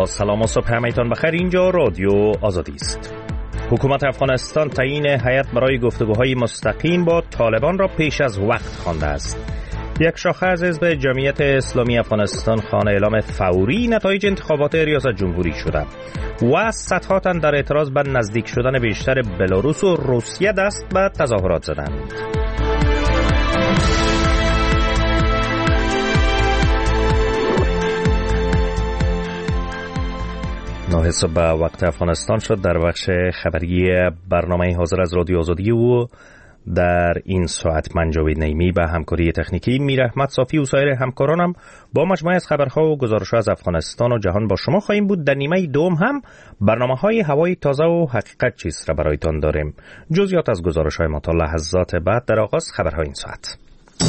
با سلام و صبح همگیتان بخیر. اینجا رادیو آزادی است. حکومت افغانستان تعیین هیئت برای گفتگوهای مستقیم با طالبان را پیش از وقت خوانده است. یک شاخه از حزب جمعیت اسلامی افغانستان خوان اعلام فوری نتایج انتخابات ریاست جمهوری شده و صدها تن در اعتراض به نزدیک شدن بیشتر بلاروس و روسیه دست به تظاهرات زدند. نه صبح به وقت افغانستان شد. در بخش خبری برنامه حاضر از رادیو آزادی و در این ساعت من جاوید نعیمی به همکاری تکنیکی میر احمد صافی و سایر همکارانم با مجموعه از خبرها و گزارش‌ها از افغانستان و جهان با شما خواهیم بود. در نیمه دوم هم برنامه‌های هوای تازه و حقیقت چیست را برایتان داریم. جزئیات از گزارش‌های ما تا لحظات بعد. در آغاز خبرهای این ساعت.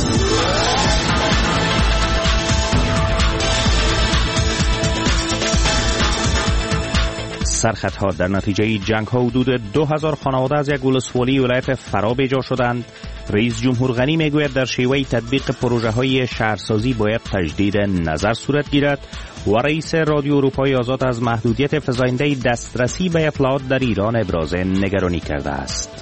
سرخطها در نتیجه جنگ ها حدود 2000 خانواده از یک ولسوالی ولایت فرا بیجا شدند. رئیس جمهور غنی میگوید در شیوه تطبیق پروژه های شهرسازی باید تجدید نظر صورت گیرد و رئیس رادیو اروپای آزاد از محدودیت فزاینده دسترسی به اطلاعات در ایران ابراز نگرانی کرده است.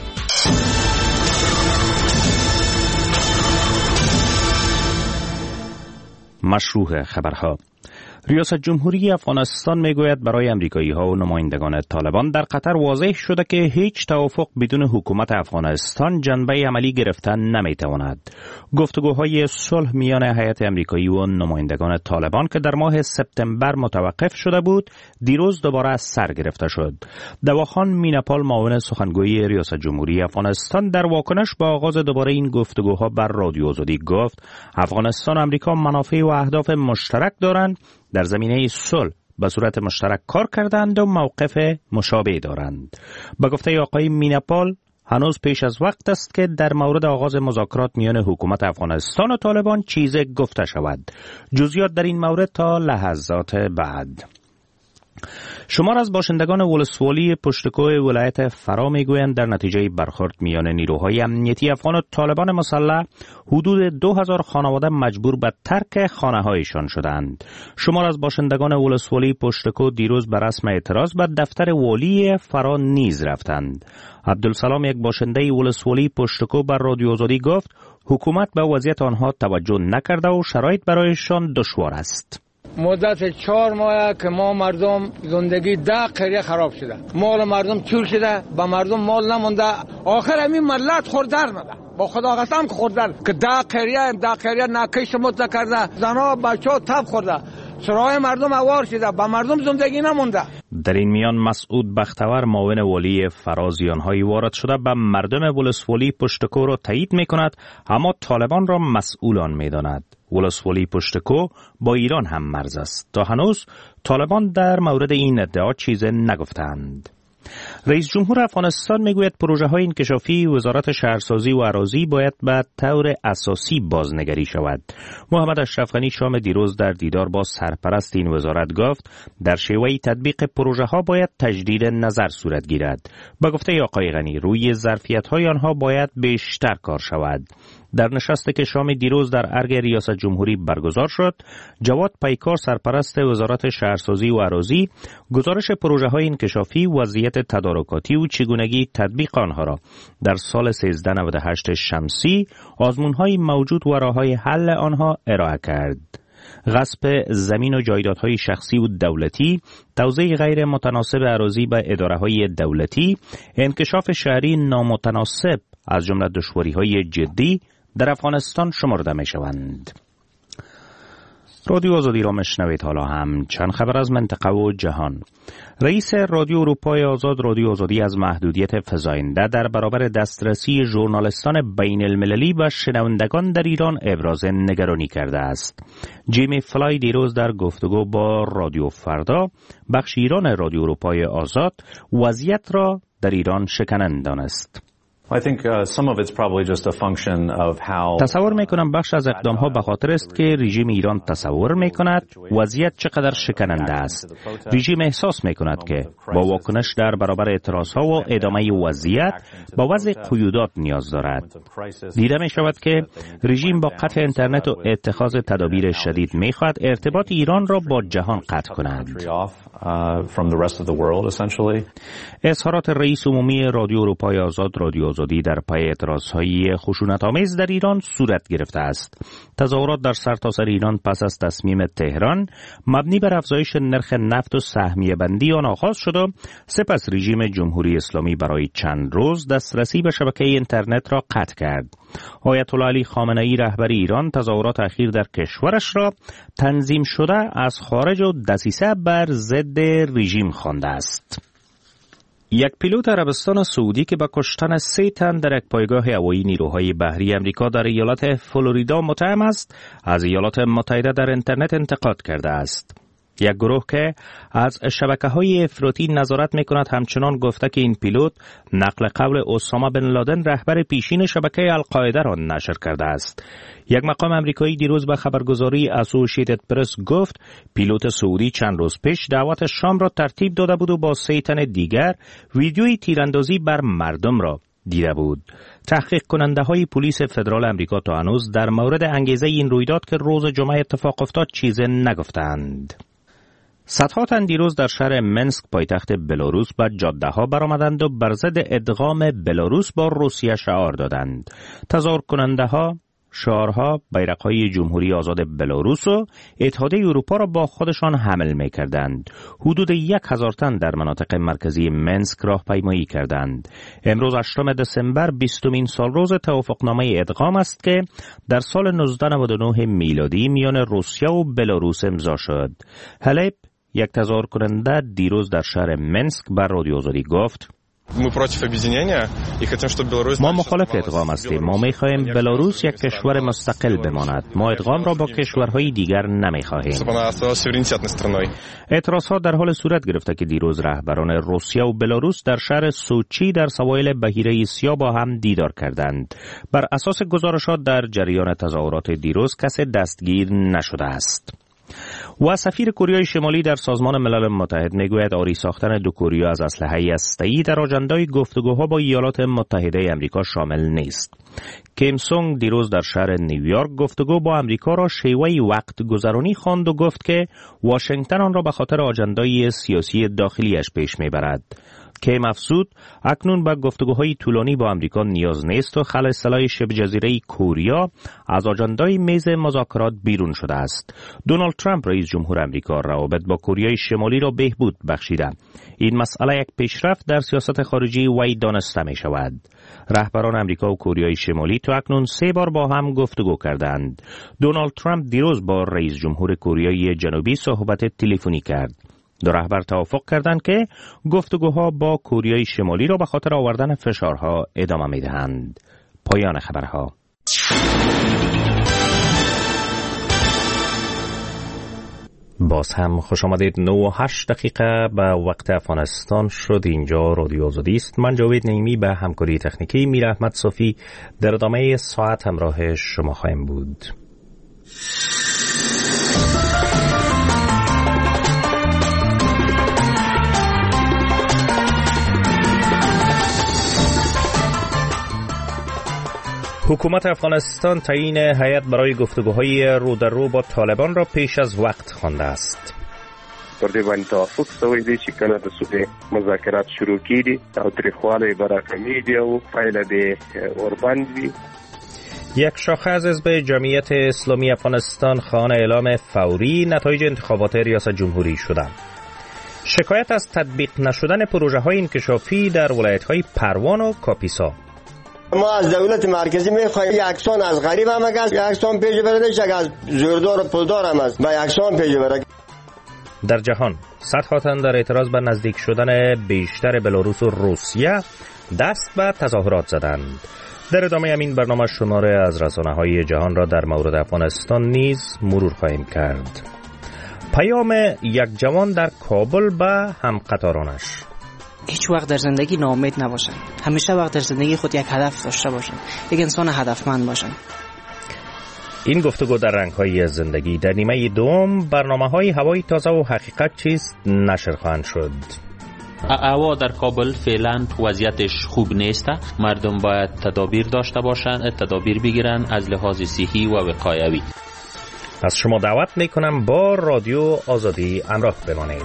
مشروع خبرها. ریاست جمهوری افغانستان میگوید برای امریکایی‌ها و نمایندگان طالبان در قطر واضح شده که هیچ توافق بدون حکومت افغانستان جنبه عملی گرفتن نمیتواند. گفتگوهای صلح میان هیئت امریکایی و نمایندگان طالبان که در ماه سپتامبر متوقف شده بود، دیروز دوباره از سر گرفته شد. دواخان مینپال، معاون سخنگوی ریاست جمهوری افغانستان، در واکنش به آغاز دوباره این گفتگوها بر رادیو آزادی گفت افغانستان و امریکا منافع و اهداف مشترک دارند، در زمینه صلح به صورت مشترک کار کردند و موقف مشابه دارند. به گفته آقای مینپال، هنوز پیش از وقت است که در مورد آغاز مذاکرات میان حکومت افغانستان و طالبان چیزی گفته شود. جزئیات در این مورد تا لحظات بعد. شمار از باشندگان ولسوالی پشتکوه ولایت فرا میگویند در نتیجه برخورد میان نیروهای امنیتی افغان و طالبان مسلح حدود 2000 خانواده مجبور به ترک خانه‌هایشان شدند. شمار از باشندگان ولسوالی پشتکو دیروز به رسم اعتراض به دفتر والی فرا نیز رفتند. عبدالسلام، یک باشنده ولسوالی پشتکو، بر رادیو آزادی گفت حکومت به وضعیت آنها توجه نکرده و شرایط برایشان دشوار است. مدت 4 ماه که ما مردم زندگی 10 قریه خراب شده، مال مردم چور شده، با مردم مال نمونده. آخر همین ملت خوردر نده، با خدا قسم که خوردر که 10 قریه نکش مت کرده، زنا بچه‌ها تب خورده، سرای مردم اوار شده، با مردم زندگی نمونده. در این میان مسعود بختور، معاون والی فرازیان‌های وارد شده، به مردم ولسوالی پشتکو را تایید می‌کند، اما طالبان را مسئولان می‌داند. ولسوالی پشتکو با ایران هم مرز است. تا هنوز طالبان در مورد این ادعا چیزی نگفتند. رئیس جمهور افغانستان میگوید پروژه‌های انکشافی وزارت شهرسازی و اراضی باید به طور اساسی بازنگری شود. محمد اشرف غنی شام دیروز در دیدار با سرپرست این وزارت گفت در شیوه تطبیق پروژه‌ها باید تجدید نظر صورت گیرد. به گفته آقای غنی روی ظرفیت‌های آنها باید بیشتر کار شود. در نشستی که شام دیروز در ارگ ریاست جمهوری برگزار شد، جواد پیکار، سرپرست وزارت شهرسازی و اراضی، گزارش پروژه‌های انکشافی، وضعیت تدارکاتی و چگونگی تطبیق آنها را در سال 1398 شمسی، آزمون‌های موجود و راه‌های حل آنها ارائه کرد. غصب زمین و جایدادهای شخصی و دولتی، توزیع غیر متناسب اراضی به اداره‌های دولتی، انکشاف شهری نامتناسب از جمله دشواری‌های جدی در افغانستان شمرده می‌شوند. رادیو آزادی را میشنوید. حالا هم چند خبر از منطقه و جهان. رئیس رادیو اروپای آزاد، رادیو آزادی، از محدودیت فزاینده در برابر دسترسی ژورنالیستان بین المللی و شنوندگان در ایران ابراز نگرانی کرده است. جیمی فلای دیروز در گفتگو با رادیو فردا، بخش ایران رادیو اروپای آزاد، وضعیت را در ایران شکننده دانست. تصور میکنم بخش از اقدامها به خاطر است که رژیم ایران تصور میکند وضعیت چقدر شکننده است. رژیم احساس میکند که با واکنش در برابر اعتراضها و ادامه وضعیت با وضع قیودات نیاز دارد. دیده می شود که رژیم با قطع اینترنت و اتخاذ تدابیر شدید میخواهد ارتباط ایران را با جهان قطع کند. اظهارات رئیس عمومی رادیو اروپای آزاد رادیو آزادی در پی اعتراضهای خشونت‌آمیز در ایران صورت گرفته است. تظاهرات در سرتاسر ایران پس از تصمیم تهران مبنی بر افزایش نرخ نفت و سهمیه بندی آن آغاز شد و سپس رژیم جمهوری اسلامی برای چند روز دسترسی به شبکه اینترنت را قطع کرد. آیت الله علی خامنه‌ای رهبر ایران تظاهرات اخیر در کشورش را تنظیم شده از خارج و دسیسه بر ضد رژیم خوانده است. یک پیلوت عربستان سعودی که به کشتن 3 تن در یک پایگاه هوایی نیروهای بحری امریکا در ایالت فلوریدا متهم است، از ایالات متحده در اینترنت انتقاد کرده است. یک گروه که از شبکه‌های افراطی نظارت می‌کند همچنان گفته که این پیلوت نقل قول اسامه بن لادن رهبر پیشین شبکه القاعده را نشر کرده است. یک مقام امریکایی دیروز به خبرگزاری اسوسییتد پرس گفت پیلوت سعودی چند روز پیش دعوت شام را ترتیب داده بود و با 3 تن دیگر ویدیوی تیراندازی بر مردم را دیده بود. تحقیق کننده های پلیس فدرال امریکا تا هنوز در مورد انگیزه این رویداد که روز جمعه اتفاق افتاد چیزی نگفتند. صدها تن دیروز در شهر منسک پایتخت بلاروس به جاده ها برآمدند و بر ضد ادغام بلاروس با روسیه شعار دادند. تظاهر کننده ها شعارها، بیرق‌های جمهوری آزاد بلاروس و اتحادیه اروپا را با خودشان حمل می‌کردند. حدود 1000 تن در مناطق مرکزی منسک راهپیمایی کردند. امروز 8 دسامبر 20مین سالروز توافقنامه ادغام است که در سال 1999 میلادی میان روسیه و بلاروس امضا شد. هلپ، یک تظاهر کننده دیروز در شهر منسک بر رادیو آزادی گفت: ما مخالف ادغام هستیم. ما می‌خواهیم بلاروس یک کشور مستقل بماند. ما ادغام را با کشورهای دیگر نمی‌خواهیم. اعتراضات در حال صورت گرفته که دیروز رهبران روسیه و بلاروس در شهر سوچی در سواحل بحیره سیاه با هم دیدار کردند. بر اساس گزارشات در جریان تظاهرات دیروز کسی دستگیر نشده است. و سفیر کره شمالی در سازمان ملل متحد میگوید آری ساختن دو کره از اسلحه هسته‌ای در آژاندای گفتگوها با ایالات متحده آمریکا شامل نیست. کیم سونگ دیروز در شهر نیویورک گفتگو با آمریکا را شیوهی وقت گذرانی خواند و گفت که واشنگتن آن را به خاطر آژاندای سیاسی داخلیش پیش میبرد. کیم افزود اکنون به گفتگوهای طولانی با آمریکا نیاز نیست و خل اصطلاح شبه جزیره کوریا از آژاندای میز مذاکرات بیرون شده است. دونالد ترامپ رئیس جمهور آمریکا روابط با کره شمالی را بهبود بخشیده. این مسئله یک پیشرفت در سیاست خارجی وی دانسته می شود. رهبران آمریکا و کره شمالی تا اکنون 3 بار با هم گفتگو کردند. دونالد ترامپ دیروز با رئیس جمهور کره جنوبی صحبت تلفنی کرد. دو رهبر توافق کردند که گفتگوها با کره شمالی را به خاطر آوردن فشارها ادامه می‌دهند. پایان خبرها. باز هم خوش آمدید. 9:08 به وقت افغانستان شد. اینجا رادیو آزادی است. من جاوید نعیمی به همکاری تکنیکی میر احمد صافی در ادامه ساعت همراه شما خواهیم بود. حکومت افغانستان تعیین هیئت برای گفتگوهای رو در رو با طالبان را پیش از وقت خوانده است. پر دې باندې توافق شوی دی چې کله د صلح مذاکرات شروع کیږي او تاریخواله براکمیږي او پایله به اوربند وي. یک شاخه از حزب جمعیت اسلامی افغانستان خواهان اعلام فوری نتایج انتخابات ریاست جمهوری شده. شکایت از تطبیق نشدن پروژه‌های انکشافی در ولایت‌های پروان و کاپیسا. ما از دولت مرکزی میخوایم یکسان از غریب هم است، یکسان پیش برده، یک از زوردار و پولدار هم است، با یکسان پیش برده. در جهان صدها تن در اعتراض به نزدیک شدن بیشتر بلاروس و روسیه دست به تظاهرات زدند. در ادامه همین برنامه شماره از رسانه‌های جهان را در مورد افغانستان نیز مرور خواهیم کرد. پیام یک جوان در کابل به همقطارانش. هیچ وقت در زندگی ناامید نباشن. همیشه وقت در زندگی خود یک هدف داشته باشن، یک انسان هدفمند باشن. این گفتگو در رنگ‌های زندگی در نیمه دوم برنامه‌های هوای تازه و حقیقت چیست نشر خواهند شد. هوا در کابل فعلا وضعیتش خوب نیست. مردم باید تدابیر داشته باشند، تدابیر بگیرن از لحاظ صحی و وقایوی. از شما دعوت میکنم با رادیو آزادی همراه بمانید.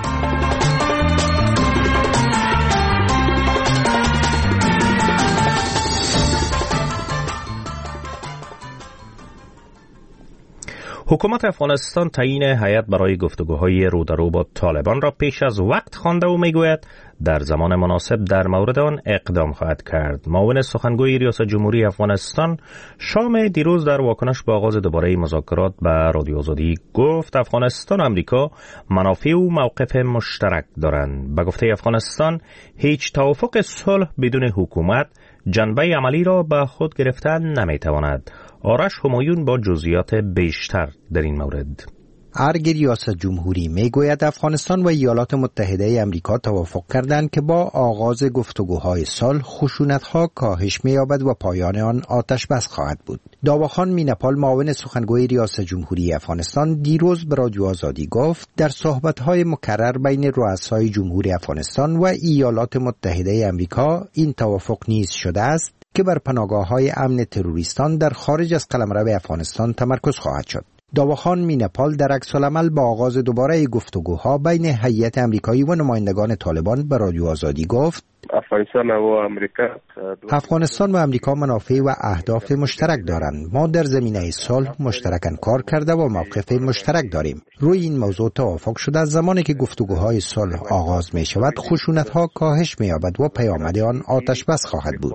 حکومت افغانستان تعیین هیئت برای گفتگوهای رو در رو با طالبان را پیش از وقت خوانده و میگوید در زمان مناسب در مورد آن اقدام خواهد کرد. معاون سخنگوی ریاست جمهوری افغانستان شام دیروز در واکنش به آغاز دوباره مذاکرات به رادیو آزادی گفت افغانستان و امریکا منافع و موقف مشترک دارند. به گفته افغانستان هیچ توافق صلح بدون حکومت جنبه عملی را به خود گرفتن نمیتواند. آرش همایون با جزئیات بیشتر در این مورد. ارگ ریاست جمهوری میگوید افغانستان و ایالات متحده امریکا توافق کردند که با آغاز گفتگوهای صلح خشونت‌ها کاهش می‌یابد و پایان آن آتش بس خواهد بود. داواخان مینپال معاون سخنگوی ریاست جمهوری افغانستان دیروز به رادیو آزادی گفت در صحبت‌های مکرر بین رؤسای جمهوری افغانستان و ایالات متحده امریکا این توافق نیز شده است که بر پناهگاه‌های امن تروریستان در خارج از قلمرو افغانستان تمرکز خواهد شد. داواخان مینپال در عکس‌العمل با آغاز دوباره گفتگوها بین هیئت امریکایی و نمایندگان طالبان به رادیو آزادی گفت افغانستان و امریکا منافع و اهداف مشترک دارند. ما در زمینه صلح مشترکاً کار کرده و موقف مشترک داریم. روی این موضوع توافق شده از زمانی که گفتگوهای صلح آغاز می شود خشونت‌ها کاهش می‌یابد و پیامد آن آتش بس خواهد بود.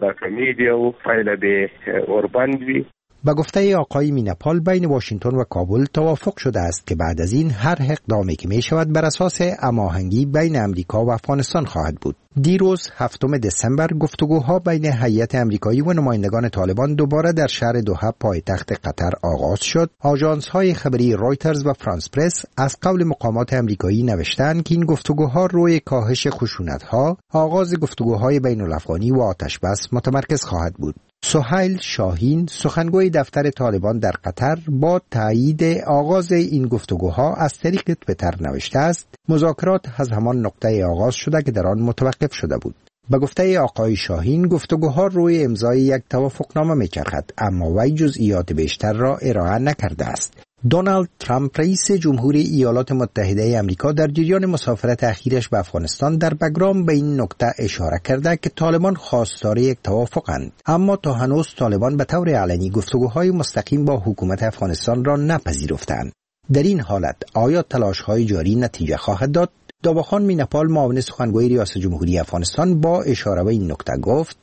به گفته آقای مینپال بین واشنگتن و کابل توافق شده است که بعد از این هر اقدامی که می شود بر اساس هماهنگی بین امریکا و افغانستان خواهد بود. دیروز 7 دسامبر گفتگوها بین هیئت امریکایی و نمایندگان طالبان دوباره در شهر دوحه پایتخت قطر آغاز شد. آژانس‌های خبری رویترز و فرانس پرس از قول مقامات امریکایی نوشتند که این گفتگوها روی کاهش خشونت‌ها، آغاز گفتگوهای بین‌الافغانی و آتش بس متمرکز خواهد بود. سهیل شاهین سخنگوی دفتر طالبان در قطر با تایید آغاز این گفتگوها از طریق توییتر نوشته است مذاکرات از همان نقطه آغاز شده که در آن متوقف شده بود. به گفته آقای شاهین گفتگوها روی امضای یک توافقنامه می‌چرخد اما وی جزئیات بیشتر را ارائه نکرده است. دونالد ترامپ رئیس جمهوری ایالات متحده امریکا در جریان مسافرت اخیرش به افغانستان در بگرام به این نکته اشاره کرده که طالبان خواستار یک توافقند، اما تا هنوز طالبان به طور علنی گفتگوهای مستقیم با حکومت افغانستان را نپذیرفتند. در این حالت آیا تلاش‌های جاری نتیجه خواهد داد؟ داواخان مینپال معاون سخنگوی ریاست جمهوری افغانستان با اشاره به این نکته گفت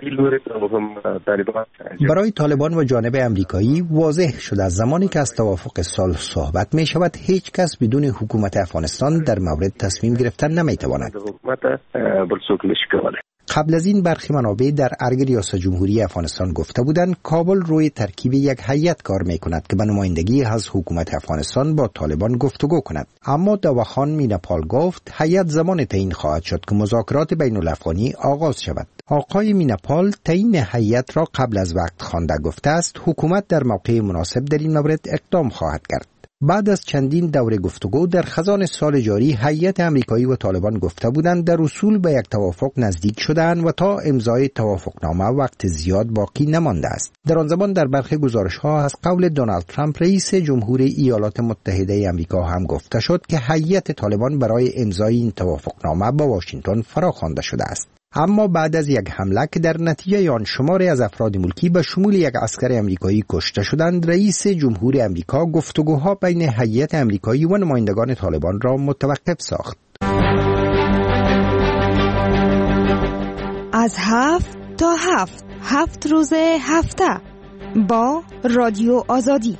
برای طالبان و جانب امریکایی واضح شد از زمانی که از توافق صلح صحبت می شود هیچ کس بدون حکومت افغانستان در مورد تصمیم گرفتن نمی تواند. قبل از این برخی منابع در ارگ ریاست جمهوری افغانستان گفته بودند کابل روی ترکیب یک هیئت کار می کند که به نمایندگی از حکومت افغانستان با طالبان گفتگو کند. اما داواخان مینپال گفت هیئت زمان تعیین خواهد شد که مذاکرات بین الافغانی آغاز شود. آقای مینپال تعیین هیئت را قبل از وقت خوانده گفته است حکومت در موقع مناسب در این مورد اقدام خواهد کرد. بعد از چندین دوره گفتگو در خزان سال جاری هیئت امریکایی و طالبان گفته بودند در اصول به یک توافق نزدیک شدند و تا امضای توافقنامه وقت زیاد باقی نمانده است. در آن زمان در برخی گزارش‌ها از قول دونالد ترامپ رئیس جمهوری ایالات متحده آمریکا هم گفته شد که هیئت طالبان برای امضای این توافقنامه با واشنگتن فراخوانده شده است. اما بعد از یک حمله که در نتیجه آن شماری از افراد ملکی به شمول یک عسکر امریکایی کشته شدند، رئیس جمهوری امریکا گفتگوها بین هیئت امریکایی و نمایندگان طالبان را متوقف ساخت. از 7 تا 7 روز هفته با رادیو آزادی.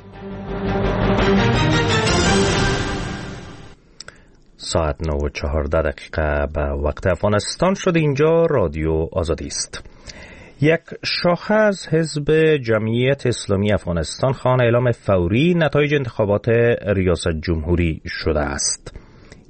ساعت 9:14 به وقت افغانستان شده. اینجا رادیو آزادی است. یک شاخه از حزب جمعیت اسلامی افغانستان خواهان اعلام فوری نتایج انتخابات ریاست جمهوری شده است.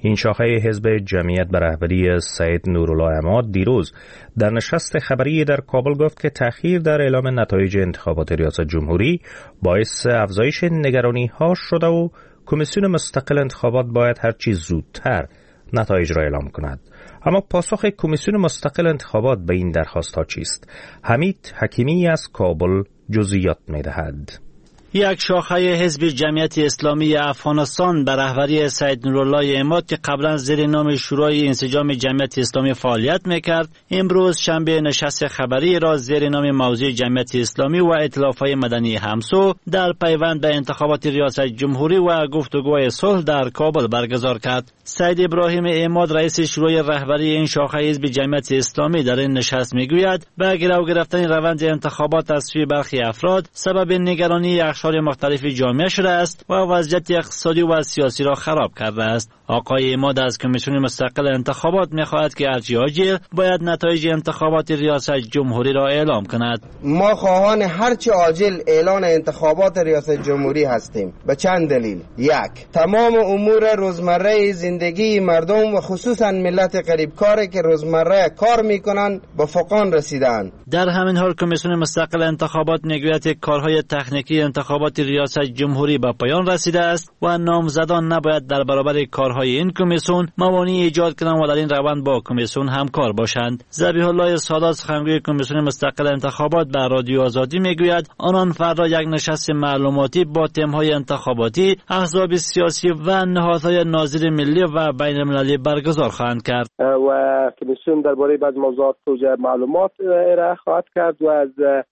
این شاخه حزب جمعیت به رهبری سید نورالله عماد دیروز در نشست خبری در کابل گفت که تأخیر در اعلام نتایج انتخابات ریاست جمهوری باعث افزایش نگرانی‌ها شده و کمیسیون مستقل انتخابات باید هرچی زودتر نتایج را اعلام کند. اما پاسخ کمیسیون مستقل انتخابات به این درخواست‌ها چیست؟ حمید حکیمی از کابل جزئیات می‌دهد. یک شاخه حزب جمعیت اسلامی افغانستان به رهبری سید نورالله عماد که قبلا زیر نام شورای انسجام جمعیت اسلامی فعالیت میکرد، امروز شنبه نشست خبری را زیر نام موضوع جمعیت اسلامی و ائتلاف‌های مدنی همسو در پیوند به انتخابات ریاست جمهوری و گفتگوهای صلح در کابل برگزار کرد. سید ابراهیم عماد رئیس شورای رهبری این شاخه حزب جمعیت اسلامی در این نشست میگوید به گرو گرفتن روند انتخابات از سوی برخی افراد سبب نگرانی اقشار مختلف جامعه شده است و وضعیت اقتصادی و سیاسی را خراب کرده است. آقای عماد از کمیسیون مستقل انتخابات می‌خواهد که هرچه عاجل باید نتایج انتخابات ریاست جمهوری را اعلام کند. ما خواهان هرچه عاجل اعلان انتخابات ریاست جمهوری هستیم. به چند دلیل. یک، تمام امور روزمره زندگی مردم و خصوصا ملت غریبکاری که روزمره کار می‌کنند به فقدان رسیدند. در همین حال کمیسیون مستقل انتخابات میگوید کارهای تکنیکی انتخابات ریاست جمهوری به پایان رسیده است و نامزدان نباید در برابر کارهای این کمیسیون موانعی ایجاد کنند و در این روند با کمیسیون همکار باشند. ذبیح الله سادات سخنگوی کمیسیون مستقل انتخابات به رادیو آزادی میگوید آنان فردا یک نشست معلوماتی با تم‌های انتخاباتی، احزاب سیاسی و نهادهای ناظر ملی و بین المللی برگزار خواهند کرد و کمیسیون درباره بعض موضوعات توجیه معلومات ارائه خواهد کرد و از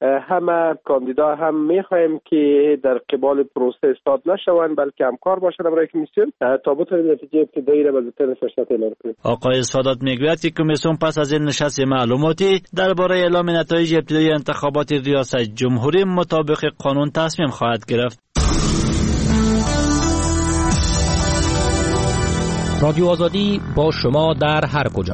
همه کاندیدا هم می‌خواهیم که در قبال پروسه استاد نشوند بلکه همکار باشند برای کمیسیون تا بتوانیم نتیجه ابتدایی را به زودترین فرصت اعلام کنیم. آقای سادات میگوید که کمیسیون پس از این نشست معلوماتی درباره اعلام نتایج ابتدایی انتخابات ریاست جمهوری مطابق قانون تصمیم خواهد گرفت. رادیو آزادی با شما در هر کجا.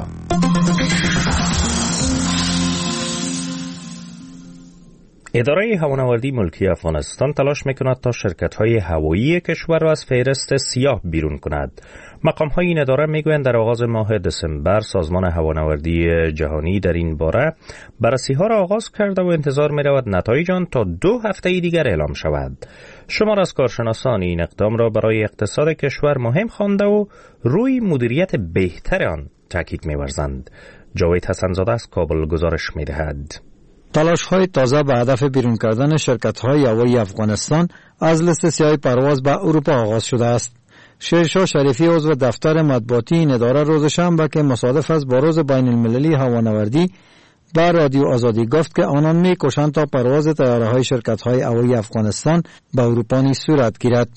اداره هوانوردی ملکی افغانستان تلاش میکند تا شرکت‌های هوایی کشور را از فهرست سیاه بیرون کند. مقام‌های این اداره میگویند در آغاز ماه دسامبر سازمان هوانوردی جهانی در این باره بررسی‌ها را آغاز کرده و انتظار می‌رود نتایج آن تا 2 هفته دیگر اعلام شود. شمار از کارشناسان این اقدام را برای اقتصاد کشور مهم خوانده و روی مدیریت بهتر آن تاکید می‌ورزند. جاوید حسن‌زاده از کابل گزارش می‌دهد. تلاش‌های تازه به هدف بیرون کردن شرکت‌های هوایی افغانستان از لیست سیاه پرواز به اروپا آغاز شده است. شیرشاه شریفی عضو دفتر مطبوعاتی این اداره روز شنبه که مصادف است با روز بین المللی هوانوردی به رادیو آزادی گفت که آنان می‌کوشند تا پرواز طیاره‌های شرکت‌های هوایی افغانستان به اروپا نیز صورت گیرد.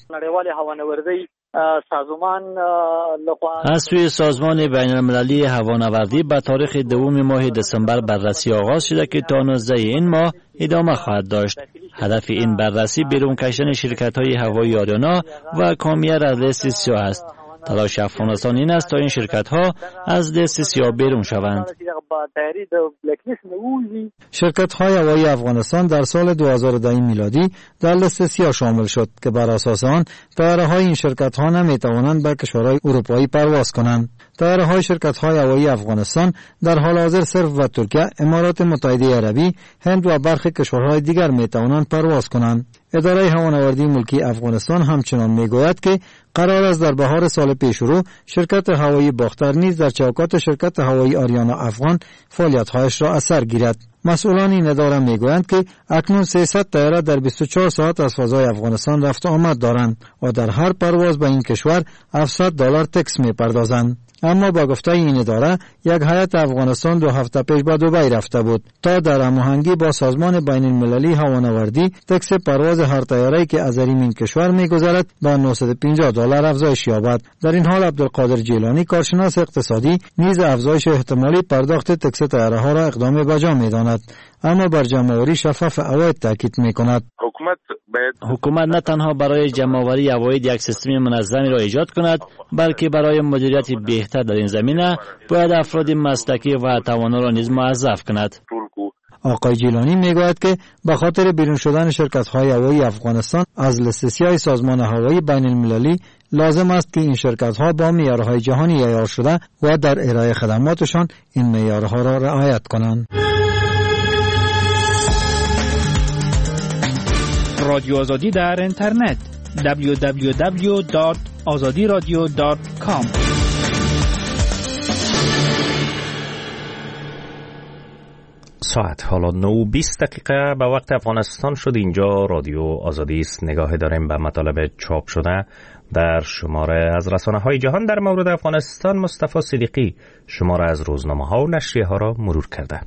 از سوی سازمان بین المللی هوانوردی به تاریخ 2 ماه دسامبر بررسی آغاز شده که تا 19 این ماه ادامه خواهد داشت. هدف این بررسی بیرون کشیدن شرکت‌های هوایی آریانا و کامیر از لیست سیاه است. تلاش افغانستان این است تا این شرکت‌ها از لیست سیاه بیرون شوند. شرکت‌های هوایی افغانستان در سال 2010 میلادی در لیست سیاه شامل شد که بر اساس آن طیاره‌های این شرکت‌ها نمی‌توانند به کشورهای اروپایی پرواز کنند. طیاره‌های شرکت‌های هوایی افغانستان در حال حاضر صرف به ترکیه، امارات متحده عربی، هند و برخی کشورهای دیگر می‌توانند پرواز کنند. اداره هوانوردی ملکی افغانستان همچنان میگوید که قرار است در بهار سال پیشرو شرکت هوایی باختر نیز در چوکات شرکت هوایی آریانا افغان فعالیت‌هایش را از سر گیرد. مسئولان این اداره میگویند که اکنون 300 طیاره در 24 ساعت از فضای افغانستان رفت آمد دارند و در هر پرواز به این کشور $700 تکس میپردازند. اما با گفته این اداره یک هیئت افغانستان 2 هفته پیش به دبی رفته بود تا در هماهنگی با سازمان بین المللی هوانوردی تکس پرواز هر طیاره‌ای که از این کشور میگذرد به $950 افزایش یابد. در این حال عبدالقادر جیلانی کارشناس اقتصادی نیز افزایش احتمالی پرداخت تکس طیاره‌ها را اقدام به جا می‌داند، اما بر جمع‌آوری شفاف عواید تاکید می‌کند. حکومت نه تنها برای جمع‌آوری عواید یک سیستم منظمی را ایجاد کند، بلکه برای مدیریت بهتر در این زمینه باید افراد مسلکی و توانا را نیز موظف کند. آقای جیلانی میگوید که به خاطر بیرون شدن شرکت‌های هوایی افغانستان از لیست سیاه سازمان هوایی بین المللی لازم است که این شرکت‌ها با معیارهای جهانی عیار شده و در ارائه خدماتشان این معیارها را رعایت کنند. رادیو آزادی در اینترنت www.azadiradio.com. ساعت حالا 9:20 به وقت افغانستان شد. اینجا رادیو آزادی است. نگاه داریم به مطالب چاپ شده در شماره از رسانه‌های جهان در مورد افغانستان. مصطفی صدیقی شماره از روزنامه‌ها و نشریه‌ها را مرور کرده.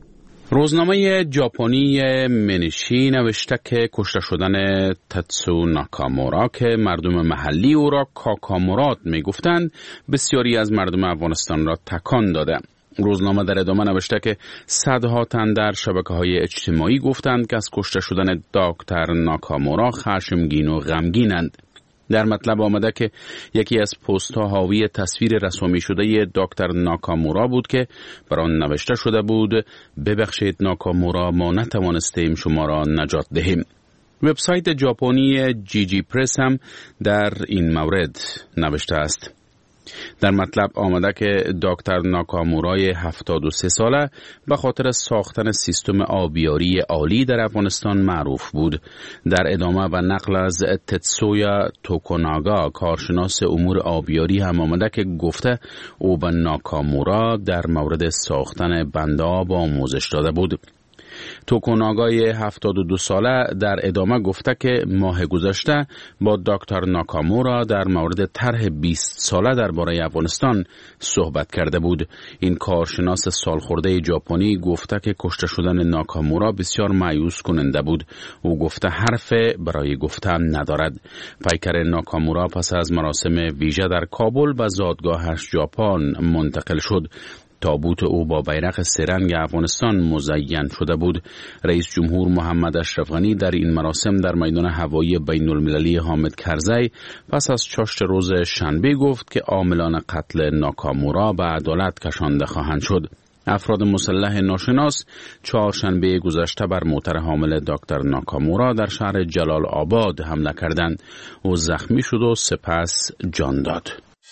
روزنامه ژاپنی منشی نوشته که کشته شدن تاتسو ناکامورا که مردم محلی او را کاکامورات میگفتند بسیاری از مردم افغانستان را تکان داده. روزنامه در ادامه نوشته که صدها تن در شبکه‌های اجتماعی گفتند که از کشته شدن دکتر ناکامورا خشمگین و غمگینند. در مطلب آمده که یکی از پست‌ها حاوی تصویر رسومی شده دکتر ناکامورا بود که بر آن نوشته شده بود ببخشید ناکامورا، ما نتوانستیم شما را نجات دهیم. وبسایت ژاپنی جی پرس هم در این مورد نوشته است. در مطلب آمده که دکتر ناکامورای 73 ساله به خاطر ساختن سیستم آبیاری عالی در افغانستان معروف بود. در ادامه و نقل از تتسویا توکوناگا کارشناس امور آبیاری هم آمده که گفته او به ناکامورا در مورد ساختن بند آب آموزش داده بود. توکوناگای 72 ساله در ادامه گفته که ماه گذشته با دکتر ناکامورا در مورد طرح 20 ساله درباره افغانستان صحبت کرده بود. این کارشناس سالخورده ژاپنی گفته که کشته شدن ناکامورا بسیار مایوس کننده بود. او گفته حرف برای گفتن ندارد. پیکر ناکامورا پس از مراسم ویژه در کابل به زادگاهش ژاپن منتقل شد. تابوت او با بیرق سه‌رنگ افغانستان مزین شده بود. رئیس جمهور محمد اشرف غنی در این مراسم در میدان هوایی بین المللی حامد کرزی پس از چاشت روز شنبه گفت که عاملان قتل ناکامورا به عدالت کشانده خواهند شد. افراد مسلح ناشناس چهارشنبه گذشته بر موتر حامل دکتر ناکامورا در شهر جلال آباد حمله کردند. او زخمی شد و سپس جان داد.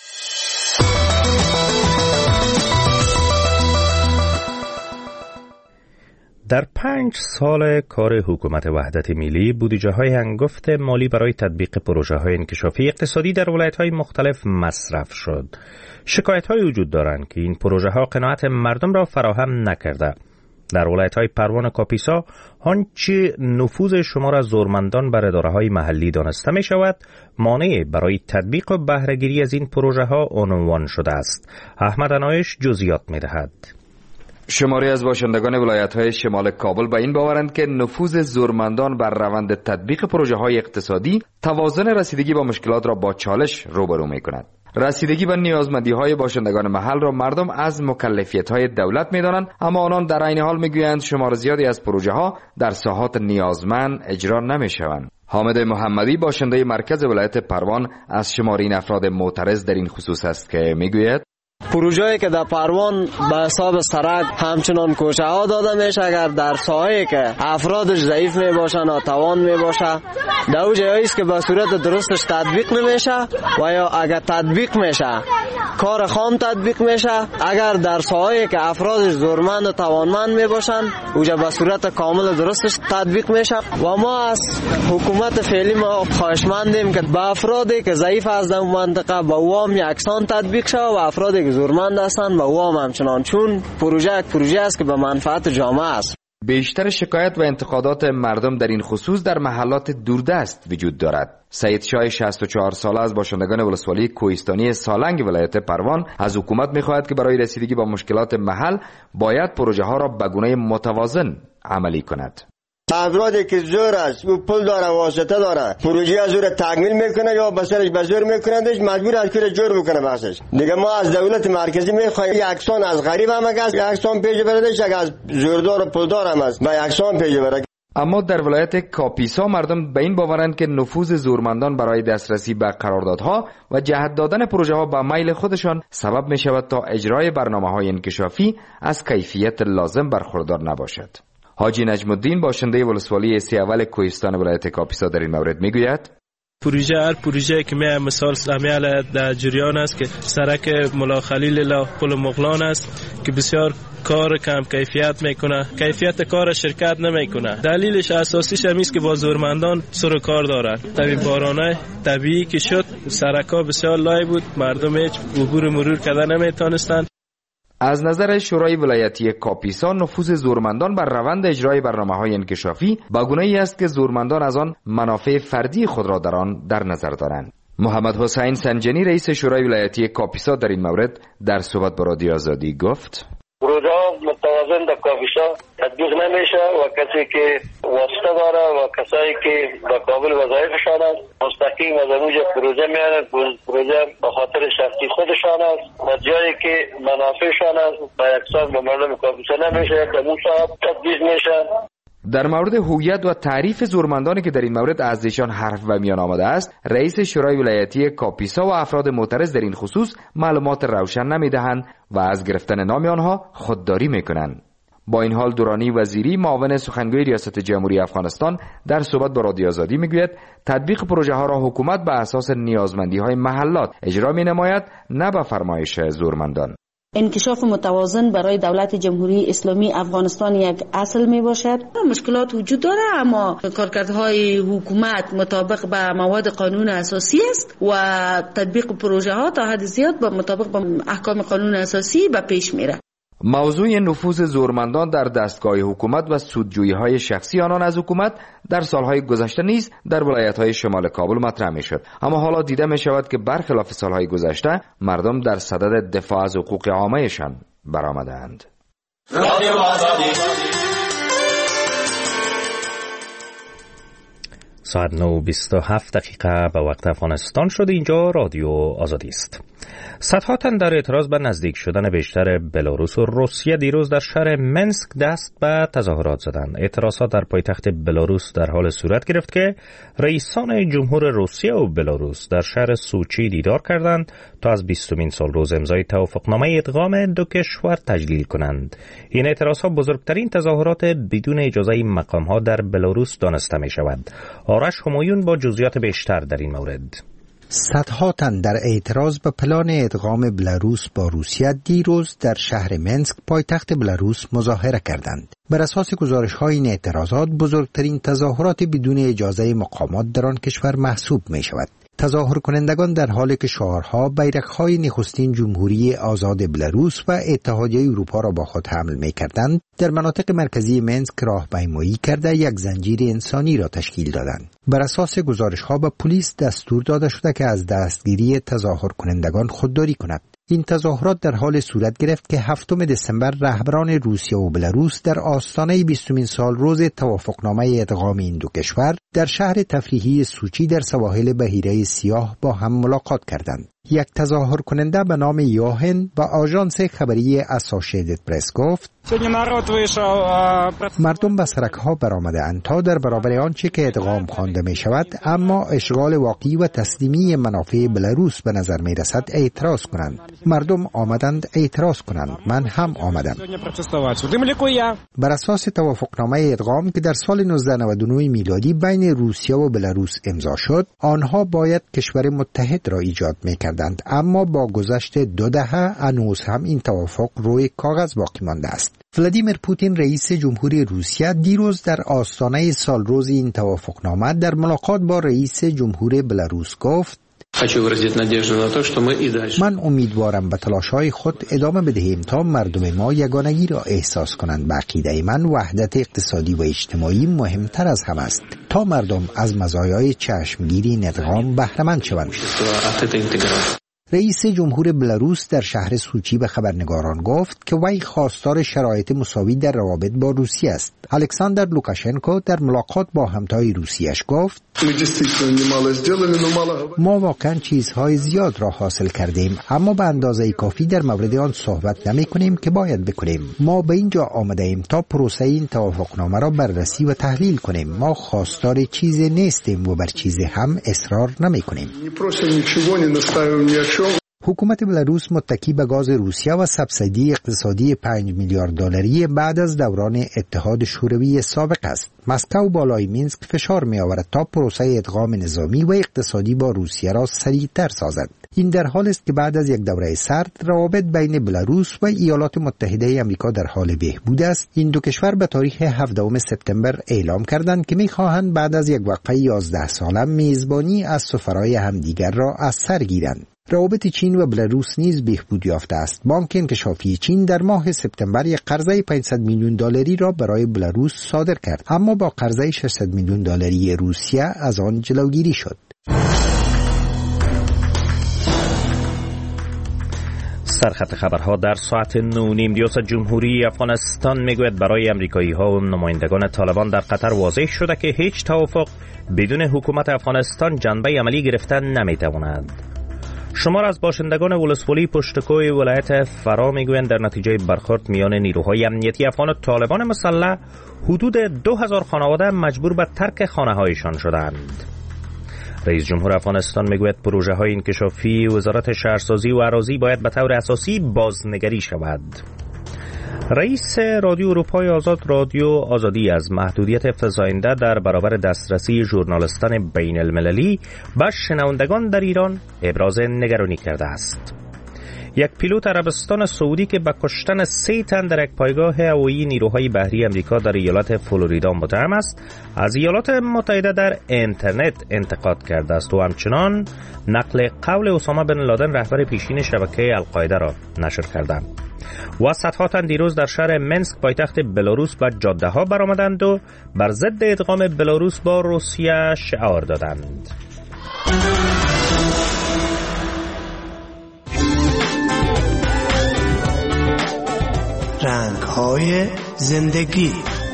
در 5 سال کار حکومت وحدت ملی بودجه‌های هنگفت مالی برای تطبیق پروژه‌های انکشافی اقتصادی در ولایت‌های مختلف مصرف شد. شکایت‌های وجود دارند که این پروژه‌ها قناعت مردم را فراهم نکرده. در ولایت‌های پروان و کاپیسا آنچه نفوذ شمار از زورمندان بر اداره‌های محلی دانسته می‌شود، مانع برای تطبیق و بهره‌گیری از این پروژه‌ها عنوان شده است. احمد عنایش جزئیات می‌دهد. شماری از باشندگان ولایت‌های شمال کابل به این باورند که نفوذ زورمندان بر روند تطبیق پروژه‌های اقتصادی توازن رسیدگی با مشکلات را با چالش روبرو می‌کند. رسیدگی به نیازمندی‌های باشندگان محل را مردم از مکلفیت‌های دولت می‌دانند، اما آنان در عین حال می‌گویند شمار زیادی از پروژه‌ها در ساحات نیازمند اجرا نمی‌شوند. حامد محمدی باشنده مرکز ولایت پروان از شمار این افراد معترض در این خصوص است که می‌گوید پروژه‌ای که در پروان به حساب سرک همچنان کوچه ها داده میشه، اگر در ساحه‌ای که افرادش ضعیف می باشن و توان می باشه در اون جایی است که به صورت درستش تطبیق نمیشه و یا اگر تطبیق میشه کار خام تطبیق میشه. اگر در ساحه‌ای که افرادش زورمند و توانمند می باشن اونجا به صورت کامل درستش تطبیق میشه. و ما از حکومت فعلی ما خواهشمندیم که به افرادی که ضعیف از در منطقه به اوام یکسان تطبیق شه و افرادی که زورمند هستند و اوام همچنان، چون پروژه است که به منفعت جامعه است. بیشتر شکایت و انتقادات مردم در این خصوص در محلات دوردست وجود دارد. سید شاه 64 ساله از باشندگان ولسوالی کوهستانی سالنگ ولایت پروان از حکومت می‌خواهد که برای رسیدگی با مشکلات محل باید پروژه ها را به گونه متوازن عملی کند. افرادی که زور است و پول داره واسطه داره پروژه از زور تکمیل میکنه یا بسرش به زور میکنندش مجبور است که جور بکنه بخشش. دیگه ما از دولت مرکزی میخوایم یکسان از غریب هم است یکسان پیش بردش، از زوردار و پولدار هم است با یکسان پیش بره. اما در ولایت کاپیسا مردم به این باورند که نفوذ زورمندان برای دسترسی به قراردادها و جهت دادن پروژه ها به میل خودشان سبب می شود تا اجرای برنامه های انکشافی از کیفیت لازم برخوردار نباشد. حاجی نجم الدین باشنده ولسوالی سی اول کوهستان ولایت کاپیسا در این مورد میگوید هر پروژه که می مثال سامیال در جریان است که سرک ملا خلیل الله پل مغلان است که بسیار کار کم کیفیت میکنه، کیفیت کار شرکت نمیکنه. دلیلش اساسیش هم است که با زورمندان سر کار دارن. طبیعی بارانه طبیعی که شد سرکا بسیار لای بود، مردم هیچ عبور مرور کردن نمیتونستند. از نظر شورای ولایتی کاپیسا نفوذ زورمندان بر روند اجرای برنامه‌های انکشافی با گونه‌ای است که زورمندان از آن منافع فردی خود را در آن در نظر دارند. محمد حسین سنجنی رئیس شورای ولایتی کاپیسا در این مورد در صحبت با رادیو آزادی گفت: پروژه متوازن در کاپیسا تطبیق نمیشه و کسی که واسطه داره و کسایی که به قابل وظایفشان است مستقیم از اونجا پروژه میارن. پروژه به خاطر شخصی خودشان است و جایی که منافعشان است با یکسان به مردم کاپیسا نمیشه در اون صاحب تطبیق میشه. در مورد هویت و تعریف زورمندانی که در این مورد از ایشان حرف و میان آمده است، رئیس شورای ولایتی کاپیسا و افراد معترض در این خصوص معلومات روشن نمیدهند و از گرفتن نام آنها خودداری میکنند. با این حال دورانی وزیری معاون سخنگوی ریاست جمهوری افغانستان در صحبت با رادیو آزادی میگوید تطبیق پروژه ها را حکومت به اساس نیازمندی های محلات اجرا می نماید، نه به فرمایش زورمندان. انکشاف متوازن برای دولت جمهوری اسلامی افغانستان یک اصل می باشد. مشکلات وجود داره اما کارکردهای حکومت مطابق به مواد قانون اساسی است و تطبیق پروژه ها تا حد زیاد مطابق به احکام قانون اساسی به پیش میره. موضوع نفوذ زورمندان در دستگاه حکومت و سودجویی‌های شخصی آنان از حکومت در سالهای گذشته نیز در ولایت‌های شمال کابل مطرح می‌شد، اما حالا دیده می‌شود که برخلاف سالهای گذشته مردم در صدد دفاع از حقوق عامه‌شان برآمدند. ساعت 9:27 به وقت افغانستان شد. اینجا رادیو آزادی است. صدها تن در اعتراض به نزدیک شدن بیشتر بلاروس و روسیه دیروز در شهر منسک دست به تظاهرات زدند. اعتراضات در پایتخت بلاروس در حال صورت گرفت که رئیسان جمهور روسیه و بلاروس در شهر سوچی دیدار کردند تا از 20مین سالروز امضای توافقنامه ادغام دو کشور تجلیل کنند. این اعتراضات بزرگترین تظاهرات بدون اجازه مقام‌ها در بلاروس دانسته می‌شود. آرش همایون با جزئیات بیشتر در این مورد. صدها تن در اعتراض به پلان ادغام بلاروس با روسیه دیروز در شهر منسک پایتخت بلاروس مظاهره کردند. بر اساس گزارش‌های این اعتراضات بزرگترین تظاهرات بدون اجازه مقامات در آن کشور محسوب می‌شود. تظاهر کنندگان در حالی که شعارها بیرق‌های نخستین جمهوری آزاد بلاروس و اتحادیه اروپا را با خود حمل می‌کردند، در مناطق مرکزی منسک راهپیمایی کرده یک زنجیر انسانی را تشکیل دادند. بر اساس گزارش‌ها به پلیس دستور داده شده که از دستگیری تظاهر کنندگان خودداری کند. این تظاهرات در حال صورت گرفت که 7 دسامبر رهبران روسیه و بلاروس در آستانه 20مین سالروز توافقنامه ادغام این دو کشور در شهر تفریحی سوچی در سواحل بحیره سیاه با هم ملاقات کردند. یک تظاهر کننده به نام یوهن با آژانس خبری اسوسییتد پرس گفت: مردم به سرک‌ها برآمده‌اند تا در برابر آنچه که ادغام خوانده می شود اما اشغال واقعی و تسلیمی منافع بلاروس به نظر می رسد اعتراض کنند. مردم آمدند اعتراض کنند، من هم آمدم. بر اساس توافقنامه ادغام که در سال 1999 میلادی بین روسیه و بلاروس امضا شد، آنها باید کشور متحد را ایجاد می‌کردند، اما با گذشت 2 دهه هنوز هم این توافق روی کاغذ باقی مانده است. ولادیمیر پوتین رئیس جمهوری روسیه دیروز در آستانه سالروز این توافقنامه در ملاقات با رئیس جمهور بلاروس گفت: من امیدوارم به تلاش‌های خود ادامه بدهیم تا مردم ما یگانگی را احساس کنند. به عقیده من وحدت اقتصادی و اجتماعی مهمتر از همه است تا مردم از مزایای چشمگیری ادغام بهره مند شوند. رئیس جمهور بلاروس در شهر سوچی به خبرنگاران گفت که وی خواستار شرایط مساوی در روابط با روسیه است. الکساندر لوکاشنکو در ملاقات با همتای روسیه‌اش گفت: ما واقعا چیزهای زیاد را حاصل کردیم، اما به اندازه کافی در مورد آن صحبت نمی کنیم که باید بکنیم. ما به اینجا آمده ایم تا پروسه این توافقنامه را بررسی و تحلیل کنیم. ما خواستار چیزی نیستیم و بر چیزی هم اصرار نمی کنیم. حکومت بلاروس متکی به گاز روسیه و سبسیدی اقتصادی 5 میلیارد دلاری بعد از دوران اتحاد شوروی سابق است. مسکو بالای مینسک فشار می آورد تا پروسه ادغام نظامی و اقتصادی با روسیه را سریعتر سازد. این در حال است که بعد از یک دوره سرد روابط بین بلاروس و ایالات متحده آمریکا در حال بهبود است. این دو کشور به تاریخ 17 سپتامبر اعلام کردند که می‌خواهند بعد از یک وقفه 11 ساله میزبانی از سفرای همدیگر را از سر گیرند. روابط چین و بلاروس نیز بهبود یافته است. بانک انکشافی چین در ماه سپتامبر یک قرضه 500 میلیون دلاری را برای بلاروس صادر کرد، اما با قرضه 600 میلیون دلاری روسیه از آن جلوگیری شد. سرخط خبرها در ساعت 9:30 ریاست جمهوری افغانستان میگوید برای امریکایی ها و نمایندگان طالبان در قطر واضح شده که هیچ توافق بدون حکومت افغانستان جنبه عملی گرفتن نمیتواند. شمار از باشندگان ولسوالی پشتکوی ولایت فرا میگویند در نتیجه برخورد میان نیروهای امنیتی افغان و طالبان مسلح حدود 2000 خانواده مجبور به ترک خانه‌هایشان شدند. رئیس جمهور افغانستان میگوید پروژه های انکشافی وزارت شهرسازی و اراضی باید به طور اساسی بازنگری شود. رئیس رادیو اروپای آزاد رادیو آزادی از محدودیت افزاینده در برابر دسترسی ژورنالیستان بین المللی به شنوندگان در ایران ابراز نگرانی کرده است. یک پیلوت عربستان سعودی که به کشتن 3 تن در یک پایگاه هوایی نیروهای بحری امریکا در ایالت فلوریدا متهم است، از ایالات متحده در اینترنت انتقاد کرده است و همچنان نقل قول اسامه بن لادن رهبر پیشین شبکه القاعده را نشر کرده. و صدها تن دیروز در شهر منسک پایتخت بلاروس به جاده ها برآمدند و بر ضد ادغام بلاروس با روسیه شعار دادند. رنگ‌های زندگی.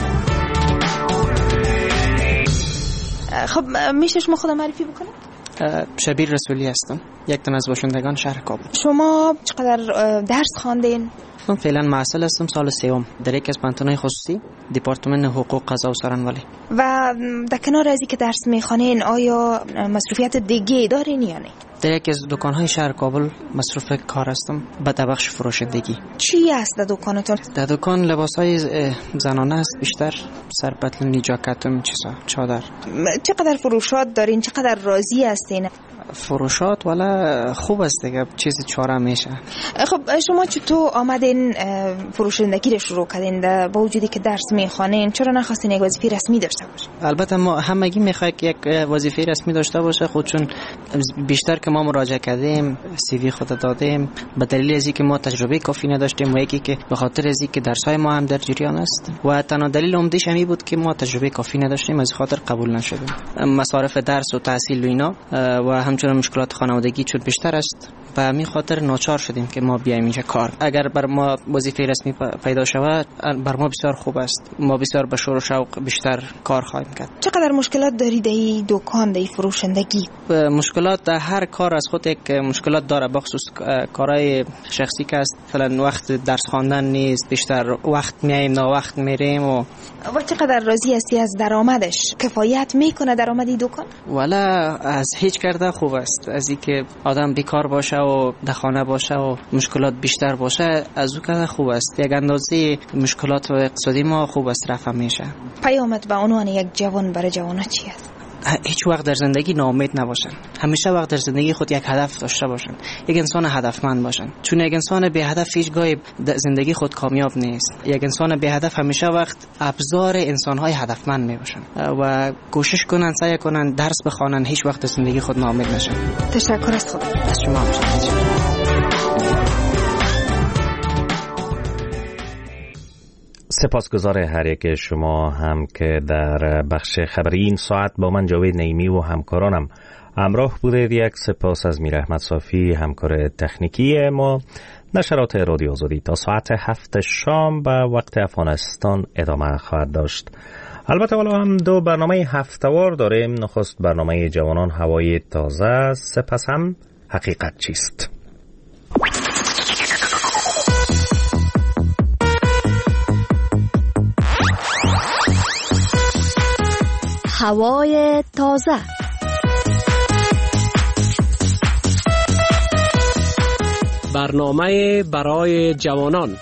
خب میشه شما خودم معرفی بکنید؟ شبیر رسولی هستم، یک تن از باشندگان شهر کابل. شما چقدر درس خواندین؟ من فعلا معسل هستم، سال 3 در یک از پانتونای خصوصی دپارتمان حقوق قضا و سرانولی. و در کنار از اینکه درس میخوانین آیا مصروفیت دیگه دارین یا نه؟ در یک از دکان‌های شهر کابل مصروف کار هستم به بخش فروشندگی. چی است در دکانتون؟ در دکان لباس‌های زنانه است، بیشتر سرپتلونی، جاکتم، چادر. چقدر فروشات دارین؟ چقدر راضی هستین؟ فروشات والا خوب است دیگه، چیزی چاره میشه. خب شما چطور آمدین فروشندگی رو شروع کردین؟ با وجودی که درس میخوانین چرا نخواستین یک وظیفه رسمی داشته باشه؟ البته ما همگی میخوایم یک وظیفه رسمی داشته باشه، خودشون بیشتر که ما مراجعه کردیم سی وی خود دادیم به دلیل از اینکه ما تجربه کافی نداشتیم و یکی که به خاطر از اینکه درس‌های ما هم در جریان است و تنها دلیل عمده‌اش همین بود که ما تجربه کافی نداشتیم، از خاطر قبول نشدیم. مصارف درس و تحصیل و اینا و همچنین مشکلات خانوادگی چون بیشتر است و همین خاطر ناچار شدیم که ما بیایم اینجا کار. اگر بر ما وظیفه رسمی پیدا شود بر ما بسیار خوب است، ما بسیار به شور و شوق بیشتر کار خواهیم کرد. چقدر مشکلات دارید در این دکان، در این فروشندگی؟ مشکلات در هر کار از خود یک مشکلات داره، بخصوص کارهای شخصی که است، مثلا وقت درس خواندن نیست، بیشتر وقت میایم نه وقت میریم. و چقدر راضی هستی از درآمدش؟ کفایت میکنه درآمد این دکان؟ والا از هیچ کرده خوب است، از اینکه آدم بیکار باشه و در خانه باشه و مشکلات بیشتر باشه از او که خوب است. یک اندازه مشکلات و اقتصادی ما خوب است رفع میشه. پیامت به عنوان یک جوان برای جوانا چی است؟ هیچ وقت در زندگی ناامید نباشن، همیشه وقت در زندگی خود یک هدف داشته باشن، یک انسان هدفمند باشن، چون یک انسان بی هدف هیچگاه در زندگی خود کامیاب نیست. یک انسان بی هدف همیشه وقت ابزار انسان‌های هدفمند میباشن و کوشش کنن، سعی کنن، درس بخوانن، هیچ وقت در زندگی خود ناامید نشن. تشکر از خود. از شما سپاسگزار هر یک شما هم که در بخش خبری این ساعت با من جاوید نعیمی و همکارانم همراه بودید. یک سپاس از میر احمد صافی همکار تکنیکی ما. نشرات رادیو آزادی تا ساعت 7 شام به وقت افغانستان ادامه خواهد داشت. البته حالا هم 2 برنامه هفته‌وار داریم. نخست برنامه جوانان هوای تازه، سپس هم حقیقت چیست. هوای تازه. برنامه برای جوانان.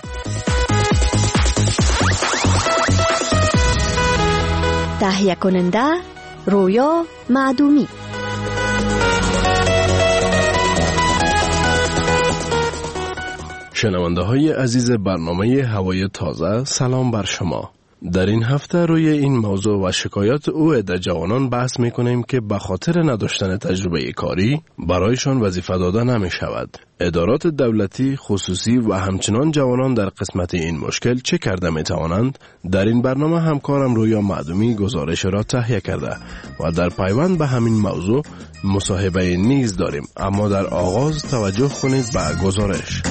تهیه کننده رویا معدومی. شنونده های عزیز برنامه هوای تازه، سلام بر شما. در این هفته روی این موضوع و شکایات او عده جوانان بحث می کنیم که به خاطر نداشتن تجربه کاری برایشان وظیفه داده نمی شود. ادارات دولتی، خصوصی و همچنان جوانان در قسمت این مشکل چه کرده می توانند؟ در این برنامه همکارم رویا معدومی گزارش را تهیه کرده و در پیوند به همین موضوع مصاحبه نیز داریم، اما در آغاز توجه کنید به گزارش.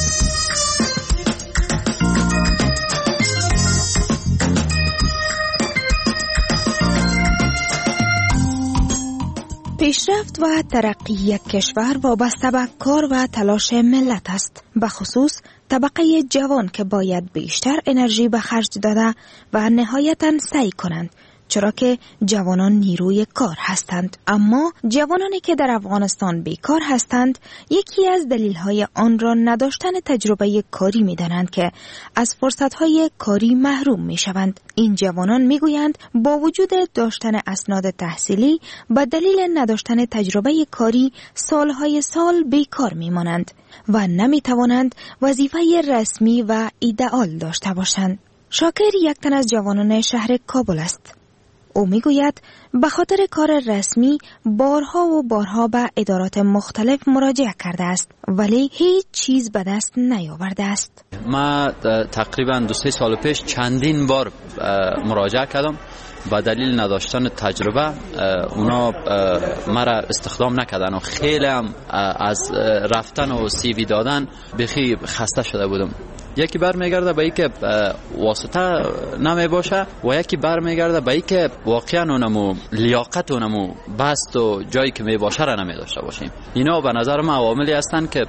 پیشرفت و ترقی یک کشور وابسته به کار و تلاش ملت است، به خصوص طبقه جوان که باید بیشتر انرژی به خرج داده و نهایتاً سعی کنند، چرا که جوانان نیروی کار هستند. اما جوانانی که در افغانستان بیکار هستند، یکی از دلیل‌های آن را نداشتن تجربه کاری می‌دانند که از فرصت‌های کاری محروم می‌شوند. این جوانان می‌گویند با وجود داشتن اسناد تحصیلی به دلیل نداشتن تجربه کاری سالهای سال بیکار می‌مانند و نمی‌توانند وظیفه رسمی و ایدئال داشته باشند. شاکر یک تن از جوانان شهر کابل است. او میگوید به خاطر کار رسمی بارها و بارها به ادارات مختلف مراجعه کرده است، ولی هیچ چیز به دست نیاورده است. ما تقریبا 2-3 سال پیش چندین بار مراجعه کردم. با دلیل نداشتن تجربه اونا مرا استخدام نکردن و خیلی هم از رفتن و سی وی دادن بخی خسته شده بودم. یکی برمیگرده به اینکه واسطه نمی باشه و یکی برمیگرده به اینکه واقعا اونمو لیاقت اونمو بست و جایی که می باشه را نمی داشته باشیم. اینا به نظر من عواملی هستن که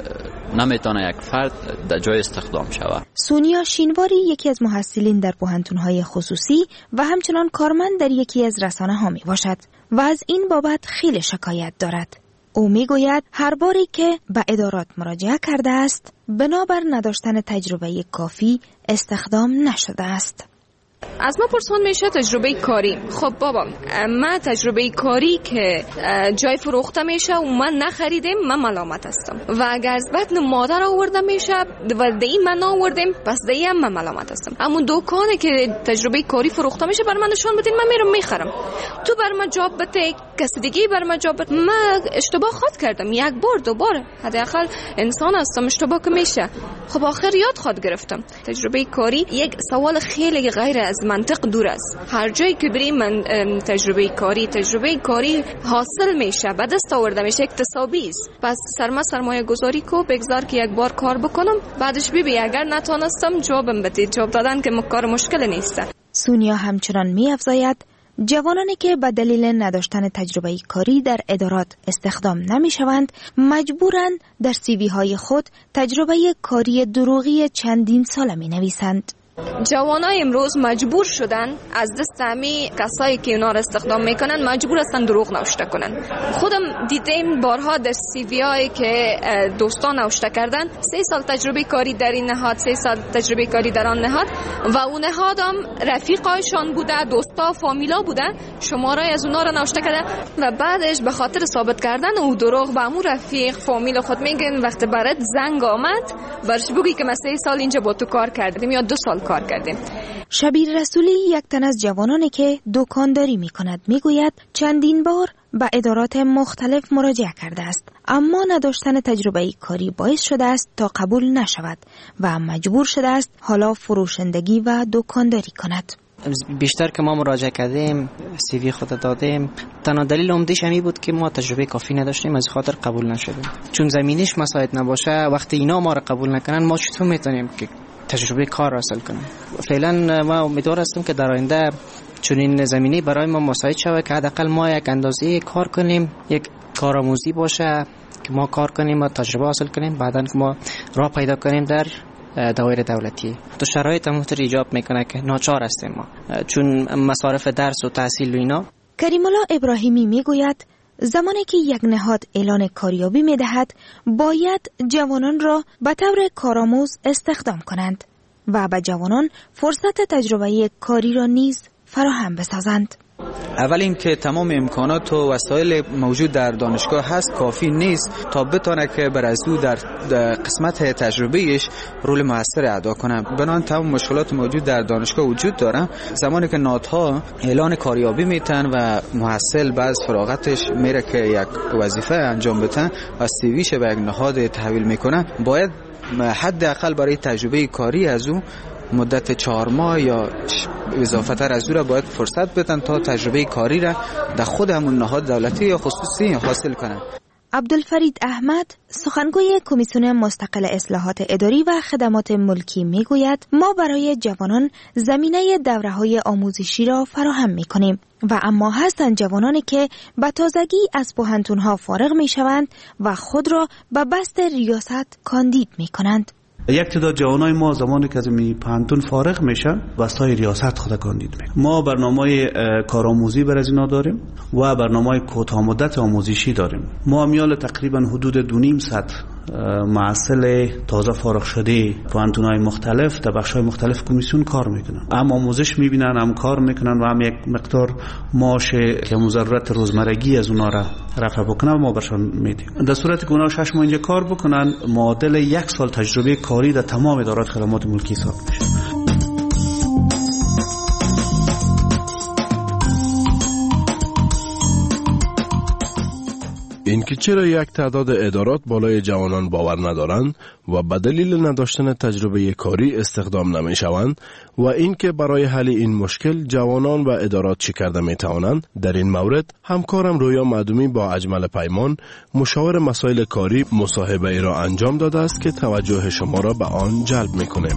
نمیتونه یک فرد در جای استخدام شود. سونیا شینواری یکی از محصلین در پوهنتون‌های خصوصی و همچنان کارمند در یکی از رسانه‌ها می باشد و از این بابت خیلی شکایت دارد. او میگوید هر باری که به ادارات مراجعه کرده است، بنابر نداشتن تجربه کافی استخدام نشده است. از ما پرسان میشه تجربه کاری. خب بابا، من تجربه کاری که جای فروخته میشه و من نخریدم، من ملامت هستم. و اگر از بطن مادر آورده میشه و دی من آوردم، پس دی هم من ملامت هستم. اما دکانی که تجربه کاری فروخته میشه بر من نشون بدین، من میرم میخرم. تو بر من جاب بده، کسی دیگه بر من جاب بده. من اشتباه خود کردم، یک بار دو بار، حداقل انسان هستم، اشتباه که میشه. خب آخر یاد خود گرفتم. تجربه کاری یک سوال خیلی غیر از منطق دور است. هر جایی که بریم من تجربه کاری حاصل میشه، به دست آورده میشه، اکتسابی است. پس سرمایه گذاری کو بگذار که یک بار کار بکنم، بعدش ببین اگر نتونستم جوابم بدید. جواب دادن که کار مشکل نیست. سونیا همچنان می‌افزاید جوانانی که به دلیل نداشتن تجربه کاری در ادارات استخدام نمی‌شوند، مجبورند در CV های خود تجربه کاری دروغی چندین ساله می‌نویسند. جوانای امروز مجبور شدن از دست همی کسایی که اونا را استخدام میکنن مجبور هستن دروغ نوشته کنن. خودم دیدم بارها در سی وی هایی که دوستان نوشته کردن 3 سال تجربه کاری در این نهاد، 3 سال تجربه کاری در آن نهاد و اون نهاد هم رفیقایشان بوده، دوستا، فامیلا بوده، شمارای از اونا را نوشته کردن و بعدش به خاطر ثابت کردن او دروغ به امو رفیق فامیل خود میگن وقتی برات زنگ آمد برش بگی که من 3 سال اینجا با تو کار کردم یا 2 سال کار کردیم. شبیر رسولی یک تن از جوانانی که دکانداری میکند میگوید چندین بار به ادارات مختلف مراجعه کرده است، اما نداشتن تجربه کاری باعث شده است تا قبول نشود و مجبور شده است حالا فروشندگی و دکانداری کند. بیشتر که ما مراجعه کردیم، CV خود دادیم، تنها دلیل عمده‌اش همین بود که ما تجربه کافی نداشتیم، از خاطر قبول نشدیم. چون زمینش مساعد نباشه، وقتی اینا ما را قبول نکنن ما چطور میتونیم که تجربه کار حاصل کنیم؟ فعلا ما امیدوار هستیم که در آینده چون این زمینه برای ما مساعد شود که حداقل ما یک اندازه کار کنیم، یک کارآموزی باشه که ما کار کنیم و تجربه حاصل کنیم، بعداً که ما راه پیدا کنیم در دایر دولتی. تو شرایط همونطور ایجاب میکنه که ناچار هستیم ما، چون مصارف درس و تحصیل و اینا. کریم الله ابراهیمی میگوید زمانی که یک نهاد اعلان کاریابی می دهد باید جوانان را به طور کارآموز استخدام کنند و به جوانان فرصت تجربه کاری را نیز فراهم بسازند. اول این که تمام امکانات و وسایل موجود در دانشگاه هست کافی نیست تا بتونه که بر از او در قسمت تجربیش رول موثر ادا کنه. بنابراین تمام مشکلات موجود در دانشگاه وجود داره. زمانی که نهادها اعلان کاریابی میتن و محصل بعد فراغتش میره که یک وظیفه انجام بده و سیویش به یک نهاد تحویل میکنه، باید حداقل برای تجربه کاری از او مدت 4 ماه یا اضافه تر از او را باید فرصت بدن تا تجربه کاری را در خود همون نهاد دولتی یا خصوصی حاصل کنند. عبدالفرید احمد سخنگوی کمیسیون مستقل اصلاحات اداری و خدمات ملکی میگوید ما برای جوانان زمینه دوره‌های آموزشی را فراهم می‌کنیم و اما هستند جوانانی که به تازگی از پوهنتون‌ها فارغ می‌شوند و خود را به بست ریاست کاندید می‌کنند. یک تعداد جوانای ما زمانی که از پانتون فارغ میشن واسطای ریاست خود کاندید میکنن. ما برنامه کارآموزی بر از اینا داریم و برنامه کوتاه مدت آموزشی داریم. ما میال تقریبا حدود 2.5 معسل تازه فارغ شده پانتونای مختلف در بخشای مختلف کمیسیون کار میکنن، هم آموزش میبینن، هم کار میکنن و هم یک مقدار معاش که ضرورت روزمرگی از اونا را رفع بکنن و ما برشان میدیم. در صورتی که اونا 6 ماه اینجا کار بکنن معادل 1 سال تجربه کاری در تمام ادارات خدمات ملکی حساب میشه. اینکه چرا یک تعداد ادارات بالای جوانان باور ندارند و به دلیل نداشتن تجربه کاری استخدام نمیشوند و اینکه برای حل این مشکل جوانان و ادارات چی کرده میتوانند، در این مورد همکارم رویا معدومی با اجمل پیمان مشاور مسائل کاری مصاحبه ای را انجام داده است که توجه شما را به آن جلب میکنیم.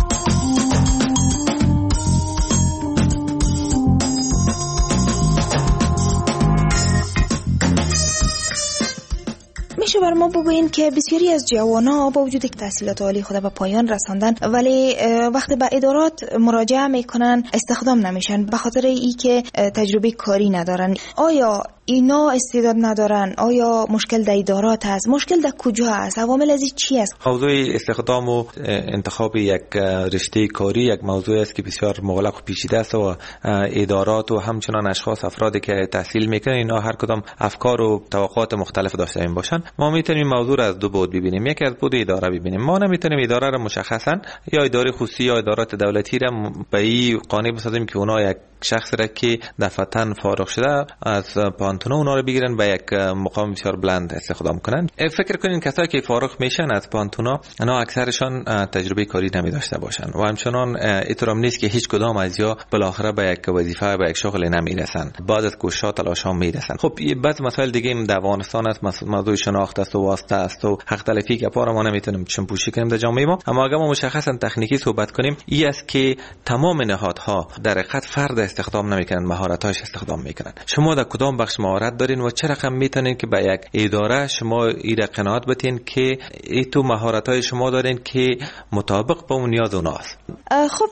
میشه بر ما بگوین که بسیاری از جوان‌ها با وجود تحصیلات عالی خود به پایان رساندن ولی وقتی به ادارات مراجعه میکنن استخدام نمیشن به خاطر اینکه تجربه کاری ندارن. آیا اینا استعداد ندارن؟ آیا مشکل در ادارات است؟ مشکل در کجا است؟ عوامل از چی است؟ موضوع استخدام و انتخاب یک رشته کاری یک موضوع است که بسیار مغلق و پیچیده است و ادارات و همچنان اشخاص افرادی که تحصیل میکنن اینا هر کدام افکار و توقعات مختلف داشته باشن. ما میتونیم موضوع را از دو بعد ببینیم. یکی از بعد اداره ببینیم. ما نمیتونیم اداره را مشخصا یا اداره خصوصی یا ادارات دولتی را به این قانع بسازیم که اونا یک شخص را که دفعتاً فارغ شده از پانتون اونا رو بگیرن به یک مقام بسیار بلند استخدام کنن. فکر کنین کسایی که فارغ میشن از پانتونا اونا اکثرشان تجربه کاری نمی داشته باشن و همچنان اینطورم نیست که هیچ کدام از یا بالاخره به یک وظیفه به یک شغل نمیرسن، بعد از کوشش تلاش ها میرسن. خب بعض مسائل دیگه هم در افغانستان است، موضوع شناخت است و واسطه است و حق تلفی که پارا ما نمیتونیم چشم پوشی کنیم در جامعه ما. اما اگر ما مشخصا تکنیکی صحبت کنیم این است که تمام نهادها در حقیقت فرد استخدام نمیکنن، مهارت‌هاش استخدام میکنن. شما در کدام بخش مهارت دارین و چه رقم میتونین که به یک اداره شما ایره قناعت بتین که ای تو مهارت‌های شما دارین که مطابق با اون نیاز اوناست. خب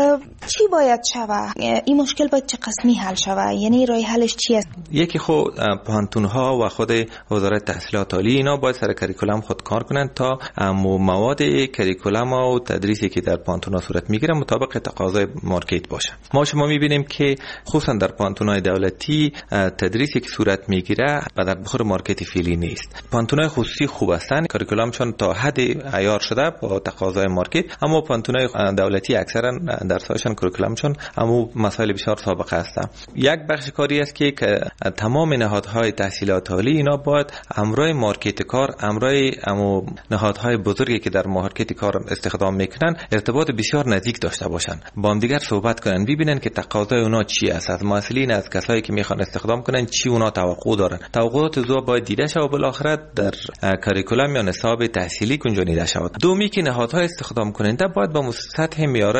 چی باید شود؟ این مشکل باید چه قسمی حل شود؟ یعنی راه حلش چی است؟ یکی خود پانتون‌ها و خود وزارت تحصیلات عالی اینا باید سر کریکولم خود کار کنن تا مواد کریکولم و تدریسی که در پانتون‌ها صورت میگیره مطابق تقاضای مارکت باشه. ما شما میبینیم که خصوصا در پانتون‌های دولتی تدریسی که صورت میگیره و در بخور مارکت فعلی نیست. پانتون‌های خصوصی خوب هستن، کریکولمشون تا حد عیار شده با تقاضای مارکت، اما پانتون‌های دولتی اکثرا درس‌هاشون کریکولمشون اما مسائل بسیار سابقه هستن. یک بخش کاری است که تمام نهادهای تحصیلات عالی اینا باید امرای مارکت کار، امرای نهادهای بزرگی که در مارکت کار استخدام میکنن ارتباط بسیار نزدیک داشته باشن، با هم دیگر صحبت کنن، ببینن که تقاضای اونا چی است، از مسئولین از کسایی که میخوان استخدام کنن چی اونا توقع دارن. توقعات زو باید دیده شه و بالاخره در کریکولم یا نصاب تحصیلی گنجانیده شود. دومی که نهادهای استخدام کننده باید با سطح معیارای بسیار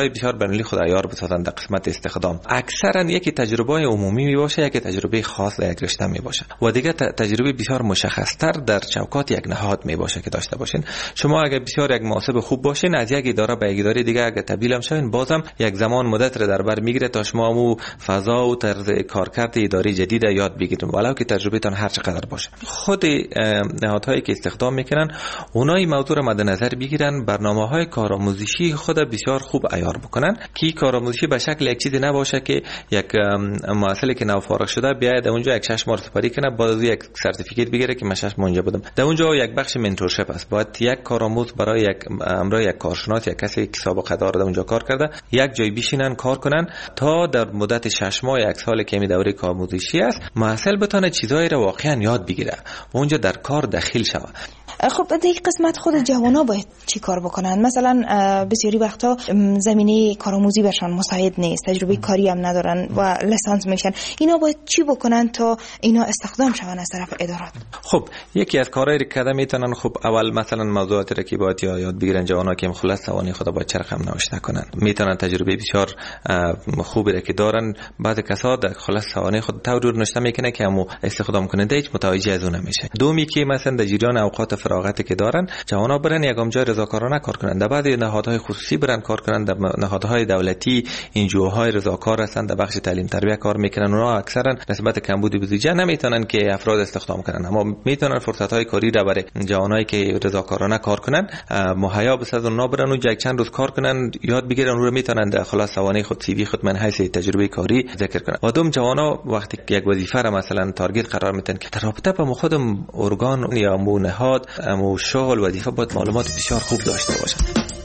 بین‌المللی خود عیار بسازند در قسمت استخدام. اکثرا یکی تجربه عمومی می باشه، یکی تجربه خاص در یک رشته می باشه و دیگه تجربه بسیار مشخص‌تر در چوکات یک نهاد می باشه که داشته باشین. شما اگر بسیار یک محاسب خوب باشین، از یک اداره به یک اداره دیگه اگر تبدیل شوین، بازم یک زمان مدت را در بر میگیره تا شما مو فضا و طرز کارکرد اداره جدید یاد بگیرید، ولو که تجربهتان هر چقدر باشه. خود نهادهایی که استخدام میکنن اونای موضوع را مد نظر بگیرن، برنامه‌های کارآموزشی خود بسیار خوب عیار بکنن که کارآموزشی به شکل یک چیزی نباشه که یک معلمی که نو فارغ شده بیاد اونجا یک 6 ماه سپاری کنه، بعد از یک سرتیفیکیت بگیره که من 6 ماه اونجا بودم. در اونجا یک بخش منتورشپ است، باید یک کارآموز برای یک امرای یک کارشناس یا کسی که سابقه داره در اونجا کار کرده یک جای بشینن کار کنن تا در مدت 6 ماه یک سال که می دوره کارآموزشی است محصل بتونه چیزایی را واقعا یاد بگیره و اونجا در کار داخل شوه. خب در این قسمت خود جوانا باید چی کار بکنن؟ مثلا بسیاری وقتا زمینه کارآموزی برشان مساعد نیست، تجربه کاری هم ندارن و لیسانس میشن، اینا باید چی بکنن تا اینا استخدام شون از طرف ادارات؟ خب یکی از کارهایی که کردن میتونن، خب اول مثلا موضوعات را که باید یاد بگیرن جوانا که خلاص توانی خود با چرخ هم نوشته کنن، میتونن تجربه بسیار خوبی را که دارن بعضی کسا در خلاص توانی خود طور نوشته میکنه که همو استخدام کننده هیچ متوجه از اون نمیشه. دومی که مثلا در جریان اوقات فراغتی که دارن جوانا برن یگام جای رضاکارانه کار کنن، در بعضی نهادهای خصوصی برن کار کنن، در نهادهای دولتی انجیوهای رضاکار هستند، در بخش تعلیم تربیت کار میکنن. اونا اکثرا نسبت کمبود بودجه نمیتونن که افراد استخدام کنن، اما میتونن فرصت‌های کاری را برای جوانایی که رضاکارانه کار کنن مهیا بسازن، اونا برن اونجا یک چند روز کار کنن، یاد بگیرن، اون رو میتونن در خلاص سوانه خود سی وی خود من حیث تجربه کاری ذکر کنن. و دوم جوانا وقتی یک وظیفه را مثلا تارگت قرار میدن که در رابطه با خودم ارگان یا مو نهاد مو شغل وظیفه باید معلومات بسیار خوب داشته باشن.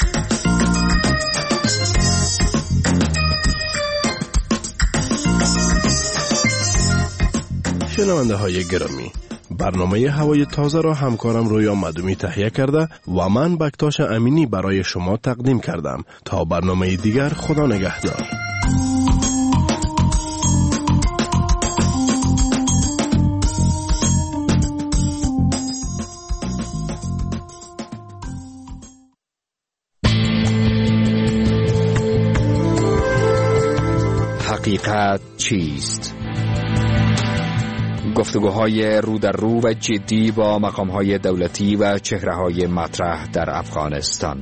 شنونده های گرامی، برنامه هوای تازه را همکارم رویا مدومی تهیه کرده و من بکتاش امینی برای شما تقدیم کردم. تا برنامه دیگر، خدا نگهدار. حقیقت چیست؟ گفتگوهای رو در رو و جدی با مقامهای دولتی و چهره‌های مطرح در افغانستان.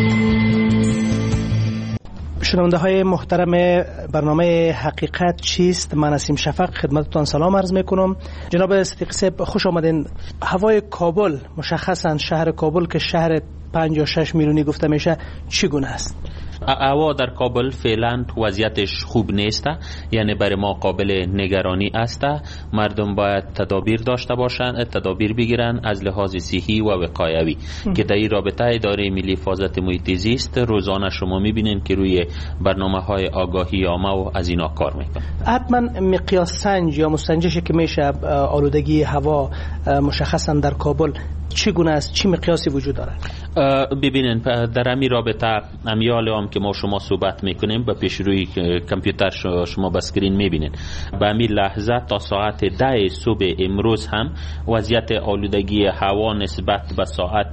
شنونده های محترم برنامه حقیقت چیست، من نسیم شفق خدمتتان سلام عرض میکنم. جناب صدیقی صاحب خوش آمدین. هوای کابل، مشخصا شهر کابل که شهر 5 یا 6 میلیونی گفته میشه، چگونه است؟ هوا در کابل فعلا وضعیتش خوب نیست، یعنی برای ما قابل نگرانی است. مردم باید تدابیر داشته باشند، تدابیر بگیرن از لحاظ صحی و وقایوی که در این رابطه اداره ملی حفاظت محیط زیست روزانه شما میبینین که روی برنامه‌های آگاهی عامه و از اینا کار میکنه. حتما مقیاس سنج یا مستنجشی که میشه آلودگی هوا مشخصا در کابل چگونه است؟ چی مقیاسی وجود داره؟ ببینین در همین رابطه امیال هم که ما شما صحبت میکنیم به پیش روی کامپیوتر شما به اسکرین میبینین. به همین لحظه تا ساعت 10 صبح امروز هم وضعیت آلودگی هوا نسبت به ساعت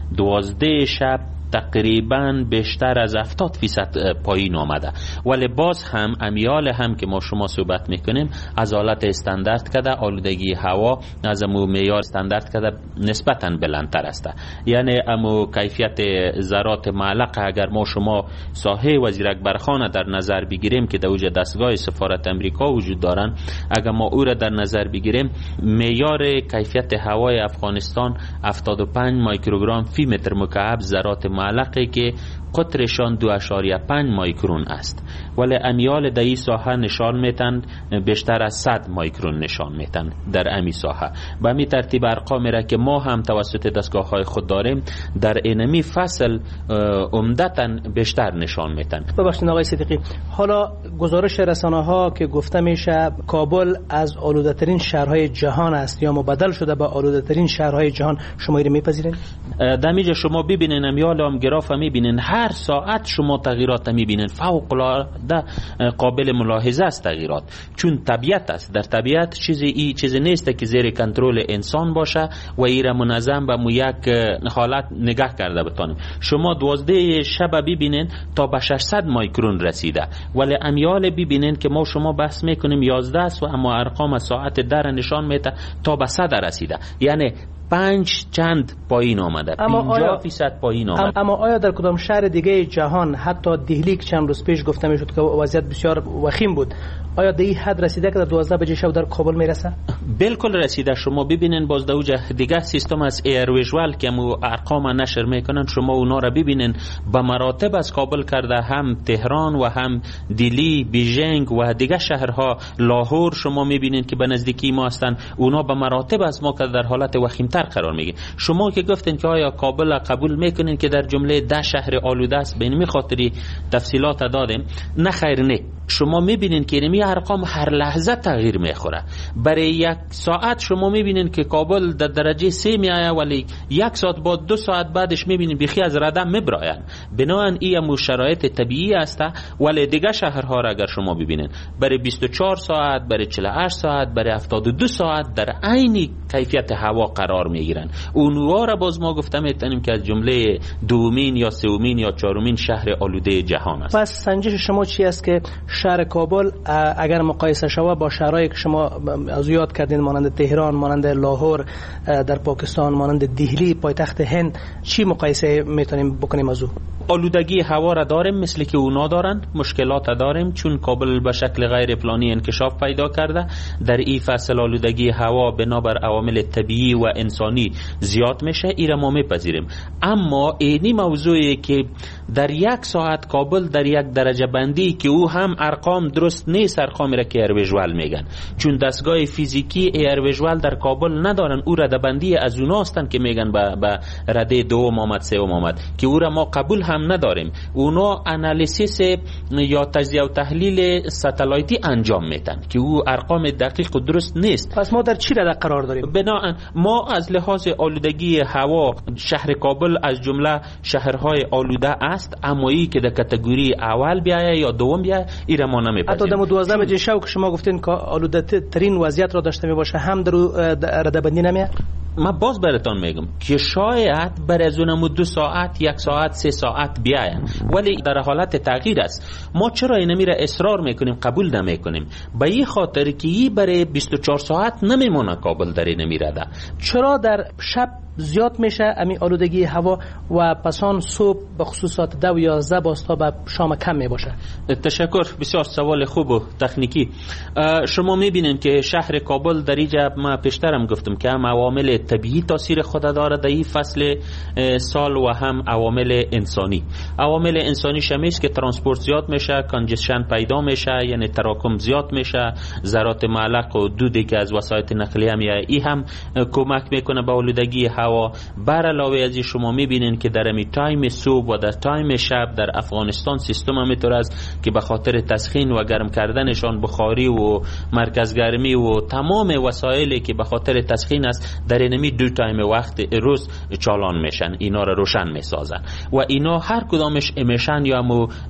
12 شب تقریبا بیشتر از 70% پایین آمده، ولی باز هم امیال هم که ما شما صحبت میکنیم از حالت استاندارد کده آلودگی هوا از امو معیار استاندارد کده نسبتا بلندتر است. یعنی امو کیفیت ذرات معلق اگر ما شما ساحه وزیرک برخانه در نظر بگیریم که در اوج دستگاه سفارت امریکا وجود دارن، اگر ما او را در نظر بگیریم معیار کیفیت هوای افغانستان 75 میکروگرم فی متر مکعب ذرات معلقه که قطرشان 2.5 میکرون است، ولی امیال در این ساحه نشان میتن بیشتر از 100 میکرون نشان میتن در امی ساحه. به می ترتیب ارقامی را که ما هم توسط دستگاه های خود داریم در اینمی فصل عمدتاً بیشتر نشان میتن. ببخشید آقای صدیقی، حالا گزارش رسانه ها که گفته میشه کابل از آلوده ترین شهرهای جهان است یا مبدل شده به آلوده ترین شهرهای جهان، شما اینو میپذیرین؟ دمیجه شما ببینین امیال هم گراف میبینین هر ساعت شما تغییرات میبینین، فوق العاده قابل ملاحظه است تغییرات، چون طبیعت است. در طبیعت چیزی نیست که زیر کنترل انسان باشه و ایره منظم به یک حالت نگاه کرده بتانیم. شما 12 شب ببینین تا به 600 مایکرون رسیده، ولی امیال ببینین که ما شما بحث میکنیم 11 است و اما ارقام ساعت در نشان میده تا به 100 رسیده، یعنی 5 چند پایین آمده، 50% پایین آمده. اما آیا در کدام شهر دیگه جهان، حتی دهلی که چند روز پیش گفته میشد که وضعیت بسیار وخیم بود، آیا به این حد رسیده که در 12 بجه شب در کابل میرسه؟ بالکل رسیده. شما ببینین باز دوجه دیگه سیستم از ایر ویژوال که مو ارقام نشر میکنن، شما اونا را ببینین به مراتب از کابل کرده، هم تهران و هم دلی، بیژنگ و دیگه شهرها، لاهور شما میبینین که به نزدیکی ما هستن، اونا به مراتب از ما که در حالت وخیمتر قرار میگیره. شما که گفتین که آیا کابل قبول میکنین که در جمله 10 شهر آلوده است، به این خاطری تفصیلات دادیم؟ نه خیر، نه. شما میبینین که اینمی ارقام هر لحظه تغییر میخوره. برای 1 ساعت شما میبینین که کابل در درجه 3 میآیه، ولی 1 ساعت بعد 2 ساعت بعدش میبینین بیخی از ردم میبراین. بنابراین این شرایط طبیعی است. ولی دیگه شهرها را اگر شما ببینین برای 24 ساعت، برای 48 ساعت، برای 72 ساعت در عین کیفیت هوا قرار میگیرن. اونها را باز ما گفتم میتونیم که از جمله دومین یا سومین یا چهارمین شهر آلوده جهان است. پس سنجش شما چی است که شهر کابل اگر مقایسه شود با شهرهایی که شما از یاد کردین، مانند تهران، مانند لاهور در پاکستان، مانند دهلی پایتخت هند، چی مقایسه میتونیم بکنیم از او؟ آلودگی هوا را داریم مثل که اونا دارن، مشکلات داریم چون کابل به شکل غیر پلانی انکشاف پیدا کرده. در این فصل آلودگی هوا بنابر عوامل طبیعی و انسانی زیاد میشه، این را ما میپذیریم. اما اینی موضوعی که در 1 ساعت کابل در 1 درجه بندی که او هم ارقام درست نیست، ارقامی را که ایر ویژوال میگن، چون دستگاه فیزیکی ایر ویژوال در کابل ندارن، او رده بندی از اونا هستن که میگن به رده 2 آمد 3 آمد، که او را ما قبول هم نداریم. اونا انالیسیس یا تجزیه و تحلیل ساتلایتی انجام میدن که او ارقام دقیق و درست نیست. پس ما در چی رده قرار داریم؟ بنابراین ما از لحاظ آلودگی هوا شهر کابل از جمله شهرهای آلوده است، اما ای که در کاتگوری اول بیایه یا دوم بیایه این ما نمیپذیریم. حتی در 12 بجه شب که شما گفتین که آلوده ترین وضعیت را داشته میباشه، هم در رده بندی نمیاد؟ من باز براتون میگم که شاید بر از اونم 2 ساعت، 1 ساعت، 3 ساعت بیاین، ولی در حالت تغییر است. ما چرا اینمی را اصرار میکنیم قبول نمیکنیم؟ به این خاطر که این برای 24 ساعت نمیمونه کابل در اینمی رده. چرا در شب زیاد میشه امی آلودگی هوا و پسان صبح به خصوص ساعت 10 و 11 باستا به شام کم میباشه؟ تشکر، بسیار سوال خوب و تکنیکی. شما میبینین که شهر کابل در اینجا ما پیشترم گفتم که هم عوامل طبیعی تاثیر خود داره در این فصل سال و هم عوامل انسانی. عوامل انسانی شمیست که ترانسپورت زیاد میشه، کانجشن پیدا میشه، یعنی تراکم زیاد میشه، ذرات معلق و دودی که از وسایط نقلیه میاد، این هم کمک میکنه به آلودگی هوا. بر علاوه از شما میبینین که در امی تایم صبح و در تایم شب در افغانستان سیستم همینطور است که به خاطر تسخین و گرم کردنشان بخاری و مرکز گرمی و تمام وسایلی که به خاطر تسخین است در اینمی 2 تایم وقت روز چالان میشن، اینا را روشن میسازن و اینا هر کدامش امیشن یا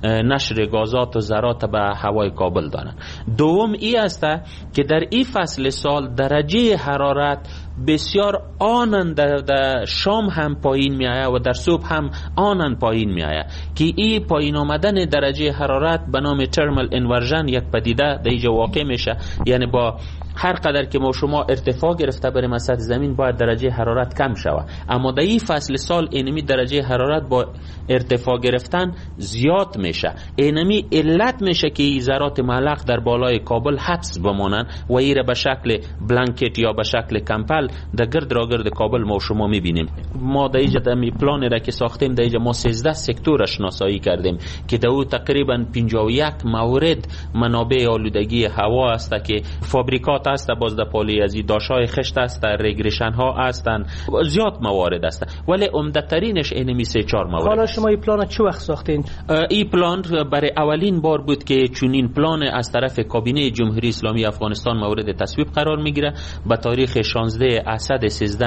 نشر گازات و ذرات به هوای کابل دارن. دوم ای است که در این فصل سال درجه حرارت بسیار آنن در شام هم پایین می آید و در صبح هم آنن پایین می آید که این پایین آمدن درجه حرارت به نام ترمال انورژن یک پدیده در اینجا واقع میشه. یعنی با هر قدر که ما شما ارتفاع گرفته بریم از سطح زمین باید درجه حرارت کم شود، اما در این فصل سال اینمی درجه حرارت با ارتفاع گرفتن زیاد میشه. اینمی علت میشه که ذرات معلق در بالای کابل حبس بمانن و ایره به شکل بلانکت یا به شکل کمپل در گرد را گرد کابل ما شما میبینیم. ما در اینجا دمی پلان را که ساختیم در اینجا ما 13 سکتور شناسایی کردیم که در او تقریبا 51 مورد منابع آلودگی هوا است که فابریکات است، باز در پالی ازی داشای خشت است، ریگریشن ها هستن، زیاد موارد است، ولی عمده ترینش اینمی 3-4 موارد. حالا شما این پلان چه وقت ساختین؟ این پلان برای اولین بار بود که چنین پلان از طرف کابینه جمهوری اسلامی افغانستان مورد تصویب قرار میگیره. به تاریخ 16 اسد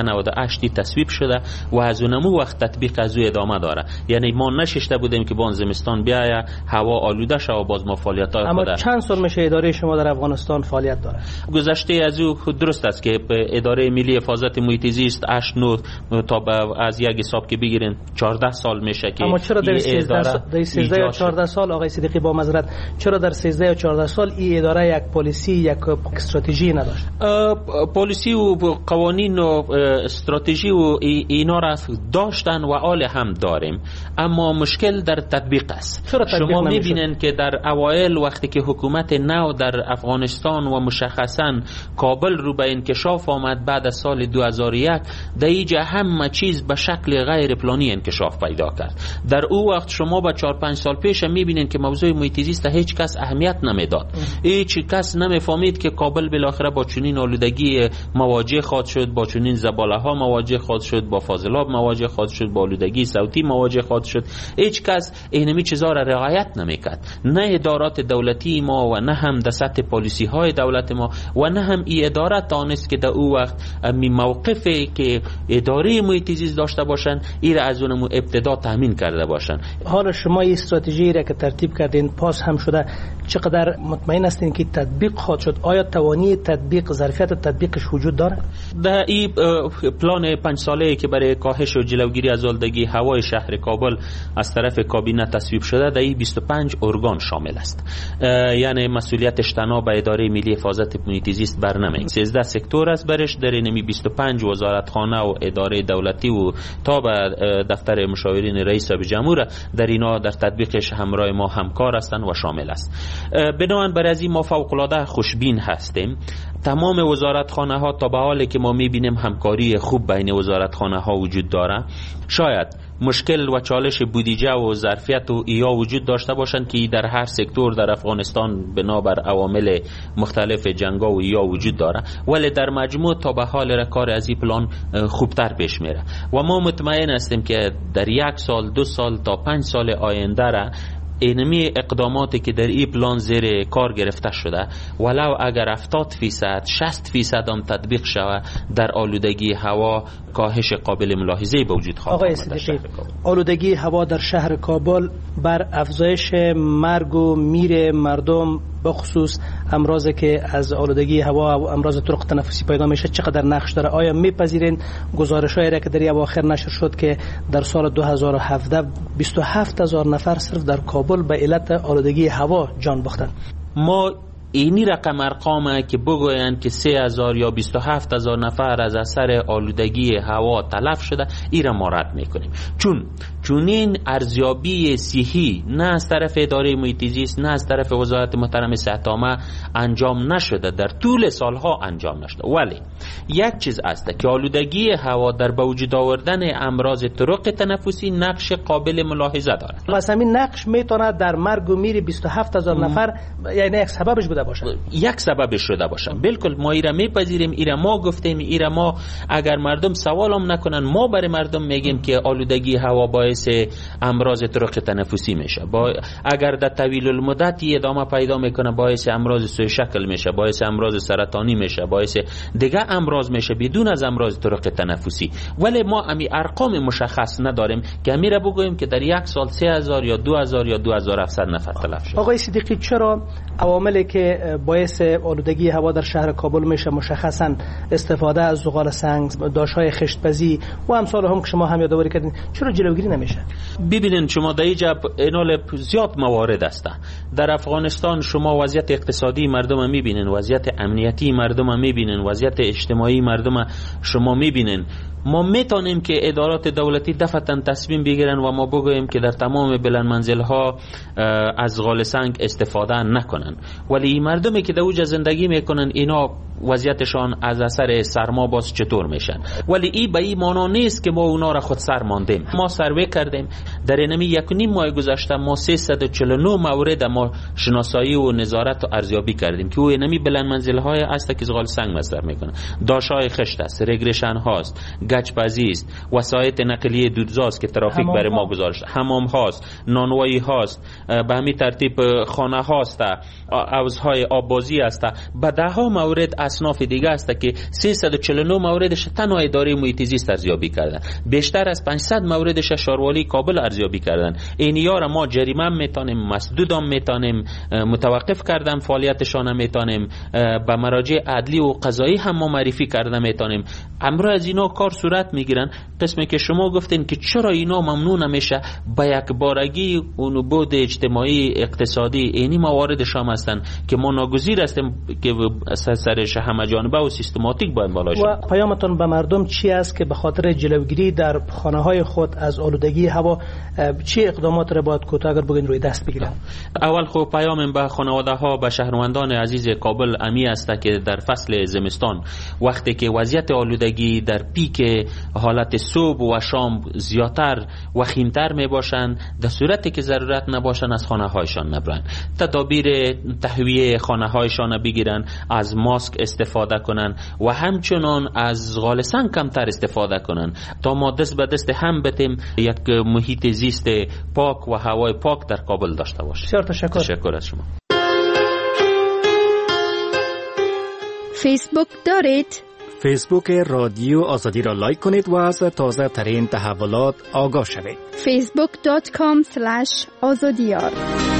1398 تصویب شده و از اونمو وقت تطبیق از او ادامه داره. یعنی ما نششته بودیم که با زمستان بیاید هوا آلوده شه و باز ما فعالیت‌های اما چند سال میشه اداره شما در افغانستان فعالیت داره؟ گذشته از او درست است که اداره ملی حفاظت محیط زیست 8-9 تا از یک حساب که بگیرین 14 سال میشه که اما چرا در 13 یا 14 سال آقای صدیقی با معذرت چرا در 13 یا 14 سال این اداره یک پالیسی یک استراتژی نداشت؟ پالیسی و قوانین و استراتژی و اینا را داشتن و آل هم داریم، اما مشکل در تطبیق است. شما میبینین که در اوایل وقتی که حکومت نو در افغانستان و مشخصا کابل رو به انکشاف آمد بعد از سال 2001 در اینجا همه چیز به شکل غیر پلانی انکشاف پیدا کرد. در او وقت شما با 4-5 سال پیش میبینین که موضوع محیط زیست هیچ کس اهمیت نمیداد، هیچ کس نمیفهمید که کابل بالاخره با چنین آلودگی مواجه خواهد شد، با چنین زباله ها مواجه خواهد شد، با فاضلاب مواجه خواهد شد، با آلودگی صوتی مواجه خواهد شد. هیچ کس اینمی چیزا را رعایت نمیکرد، نه ادارات دولتی ما و نه هم در سطح پالیسی های دولت ما و نه هم این اداره دانست که در او وقت می موقفی که اداره محیط زیست داشته باشن این را از اونمو ابتدا تامین کرده باشن. حالا شما این استراتژی را که ترتیب کردین پاس هم شده، چقدر مطمئن هستین که تطبیق خواهد شد؟ آیا توانی تطبیق، ظرفیت تطبیقش وجود داره؟ در این پلان 5 ساله که برای کاهش و جلوگیری از آلودگی هوای شهر کابل از طرف کابینه تصویب شده، در این 25 ارگان شامل است. یعنی مسئولیتش تنها به اداره ملی حفاظت محیط زیست برنمیاد. 13 سکتور است برش، در اینمی 25 وزارتخانه و اداره دولتی و تا به دفتر مشاورین رئیس جمهور در اینا در تطبیقش همراه ما همکار هستند و شامل است. بنابراین برای از این ما فوق العاده خوشبین هستیم. تمام وزارتخانه ها تا به حالی که ما میبینیم همکاری خوب بین وزارتخانه ها وجود داره. شاید مشکل و چالش بودجه و ظرفیت و ایا وجود داشته باشند که در هر سکتور در افغانستان بنابر عوامل مختلف جنگا و ایا وجود داره، ولی در مجموع تا به حال کار از این پلان خوبتر پیش میره و ما مطمئن هستیم که در 1 سال 2 سال تا 5 سال آینده را اینمی اقداماتی که در این پلان زیر کار گرفته شده ولو اگر 70% 60% هم تطبیق شود در آلودگی هوا کاهش قابل ملاحظه‌ای به وجود خواهد آمد. آقای صدیقی، آلودگی هوا در شهر کابل بر افزایش مرگ و میر مردم به خصوص امراضی که از آلودگی هوا و امراض طرق تنفسی پیدا میشه چقدر نقش داره؟ آیا میپذیرین گزارش‌هایی را که در اواخر نشر شد که در سال 2017 27,000 نفر صرف در کابل به علت آلودگی هوا جان باختند؟ ما اینی رقم ارقامه که بگوین که 3,000 یا 27,000 نفر از اثر آلودگی هوا تلف شده، این را ما رد میکنیم. چون این ارزیابی صحی نه از طرف اداره محیط زیست نه از طرف وزارت محترم صحت عامه انجام نشده، در طول سالها انجام نشده. ولی یک چیز است که آلودگی هوا در به وجود آوردن امراض طرق تنفسی نقش قابل ملاحظه دارد. پس همین نقش میتونه در مرگ و میر 27,000 نفر یعنی یک سببش بوده باشه. یک سببش شده باشه. بالکل ما ایره میپذیریم، ایره ما گفتیم، ایره ما اگر مردم سوالم نکنن ما برای مردم میگیم که آلودگی هوا باعث امراض طرق تنفسی میشه. اگر در طویل المدت ادامه پیدا میکنه باعث امراض سوء شکل میشه، باعث امراض سرطانی میشه، باعث دیگه امراض میشه بدون از امراض طرق تنفسی. ولی ما امی ارقام مشخص نداریم که امیره بگوییم که در 1 سال 3,000 یا 2,000 یا 2,700 نفر تلف شد. آقای صدیقی، چرا عواملی که باعث آلودگی هوا در شهر کابل میشه مشخصا استفاده از زغال سنگ، داشهای خشتپزی و امثال هم که شما هم یادآوری کردین، چرا جلوگیری نمیشه؟ ببینید شما در اینجا اینال زیاد موارد است. در افغانستان شما وضعیت اقتصادی مردم میبینین، وضعیت امنیتی مردم میبینین، وضعیت اجتماعی مردم شما میبینین. ما میتونیم که ادارات دولتی دفعتاً تصمیم بگیرن و ما بگوییم که در تمام بلند منزل ها از غال سنگ استفاده نکنن، ولی مردمی که در اوج زندگی میکنن اینا وضعیتشان از اثر سرما باز چطور میشن؟ ولی این به این معنا نیست که ما اونا را خود سر ماندیم. ما سروی کردیم در اینمی 1.5 ماه گذشته ما 349 مورد ما شناسایی و نظارت و ارزیابی کردیم که او اینمی بلند منزل های است که غال سنگ مصرف میکنن. داشای خشت است، رگرشن هاست، گچپزی است، وسایط نقلیه دودزاست که ترافیک برای ما گذاشت، حمام هاست، نانوایی هاست، به همین ترتیب خانه هاست، حوضهای آبازی است. به ده ها مورد اصناف دیگه است که 349 موردش تنها اداره محیط زیست ارزیابی کردن، بیشتر از 500 موردش شهروالی کابل ارزیابی کردن. اینیا را ما جریمه میتونیم، مسدود هم میتونیم، متوقف کردن فعالیتشان میتونیم، به مراجع عدلی و قضایی هم ما معرفی کردن میتونیم. امروز از اینا کار صورت میگیرن. قسمی که شما گفتین که چرا اینا ممنوع نمیشه، با یک بارگی اون بود اجتماعی اقتصادی اینی مواردش هم هستن که ما ناگزیر هستیم که سرش همه جانبه و سیستماتیک باید بالا شد. و پیامتون به مردم چی است که به خاطر جلوگیری در خانه های خود از آلودگی هوا چی اقدامات را باید کوتاه اگر بگین روی دست بگیرن؟ اول خب پیام به خانواده ها، به شهروندان عزیز کابل امی است که در فصل زمستان وقتی که وضعیت آلودگی در پیک حالت صبح و شام زیادتر و خیمتر می باشند، در صورتی که ضرورت نباشند از خانه هایشان نبرند. تدابیر تهویه خانه هایشان بگیرن، از ماسک استفاده کنن و همچنان از غال سنگ کمتر استفاده کنن تا ما دست به دست هم بتیم یک محیط زیست پاک و هوای پاک در کابل داشته باشیم. بسیار تشکر. تشکر از شما. فیسبوک دارید؟ فیسبوک رادیو آزادی را لایک کنید و از تازه ترین تحولات آگاه شوید. facebook.com/azadiyar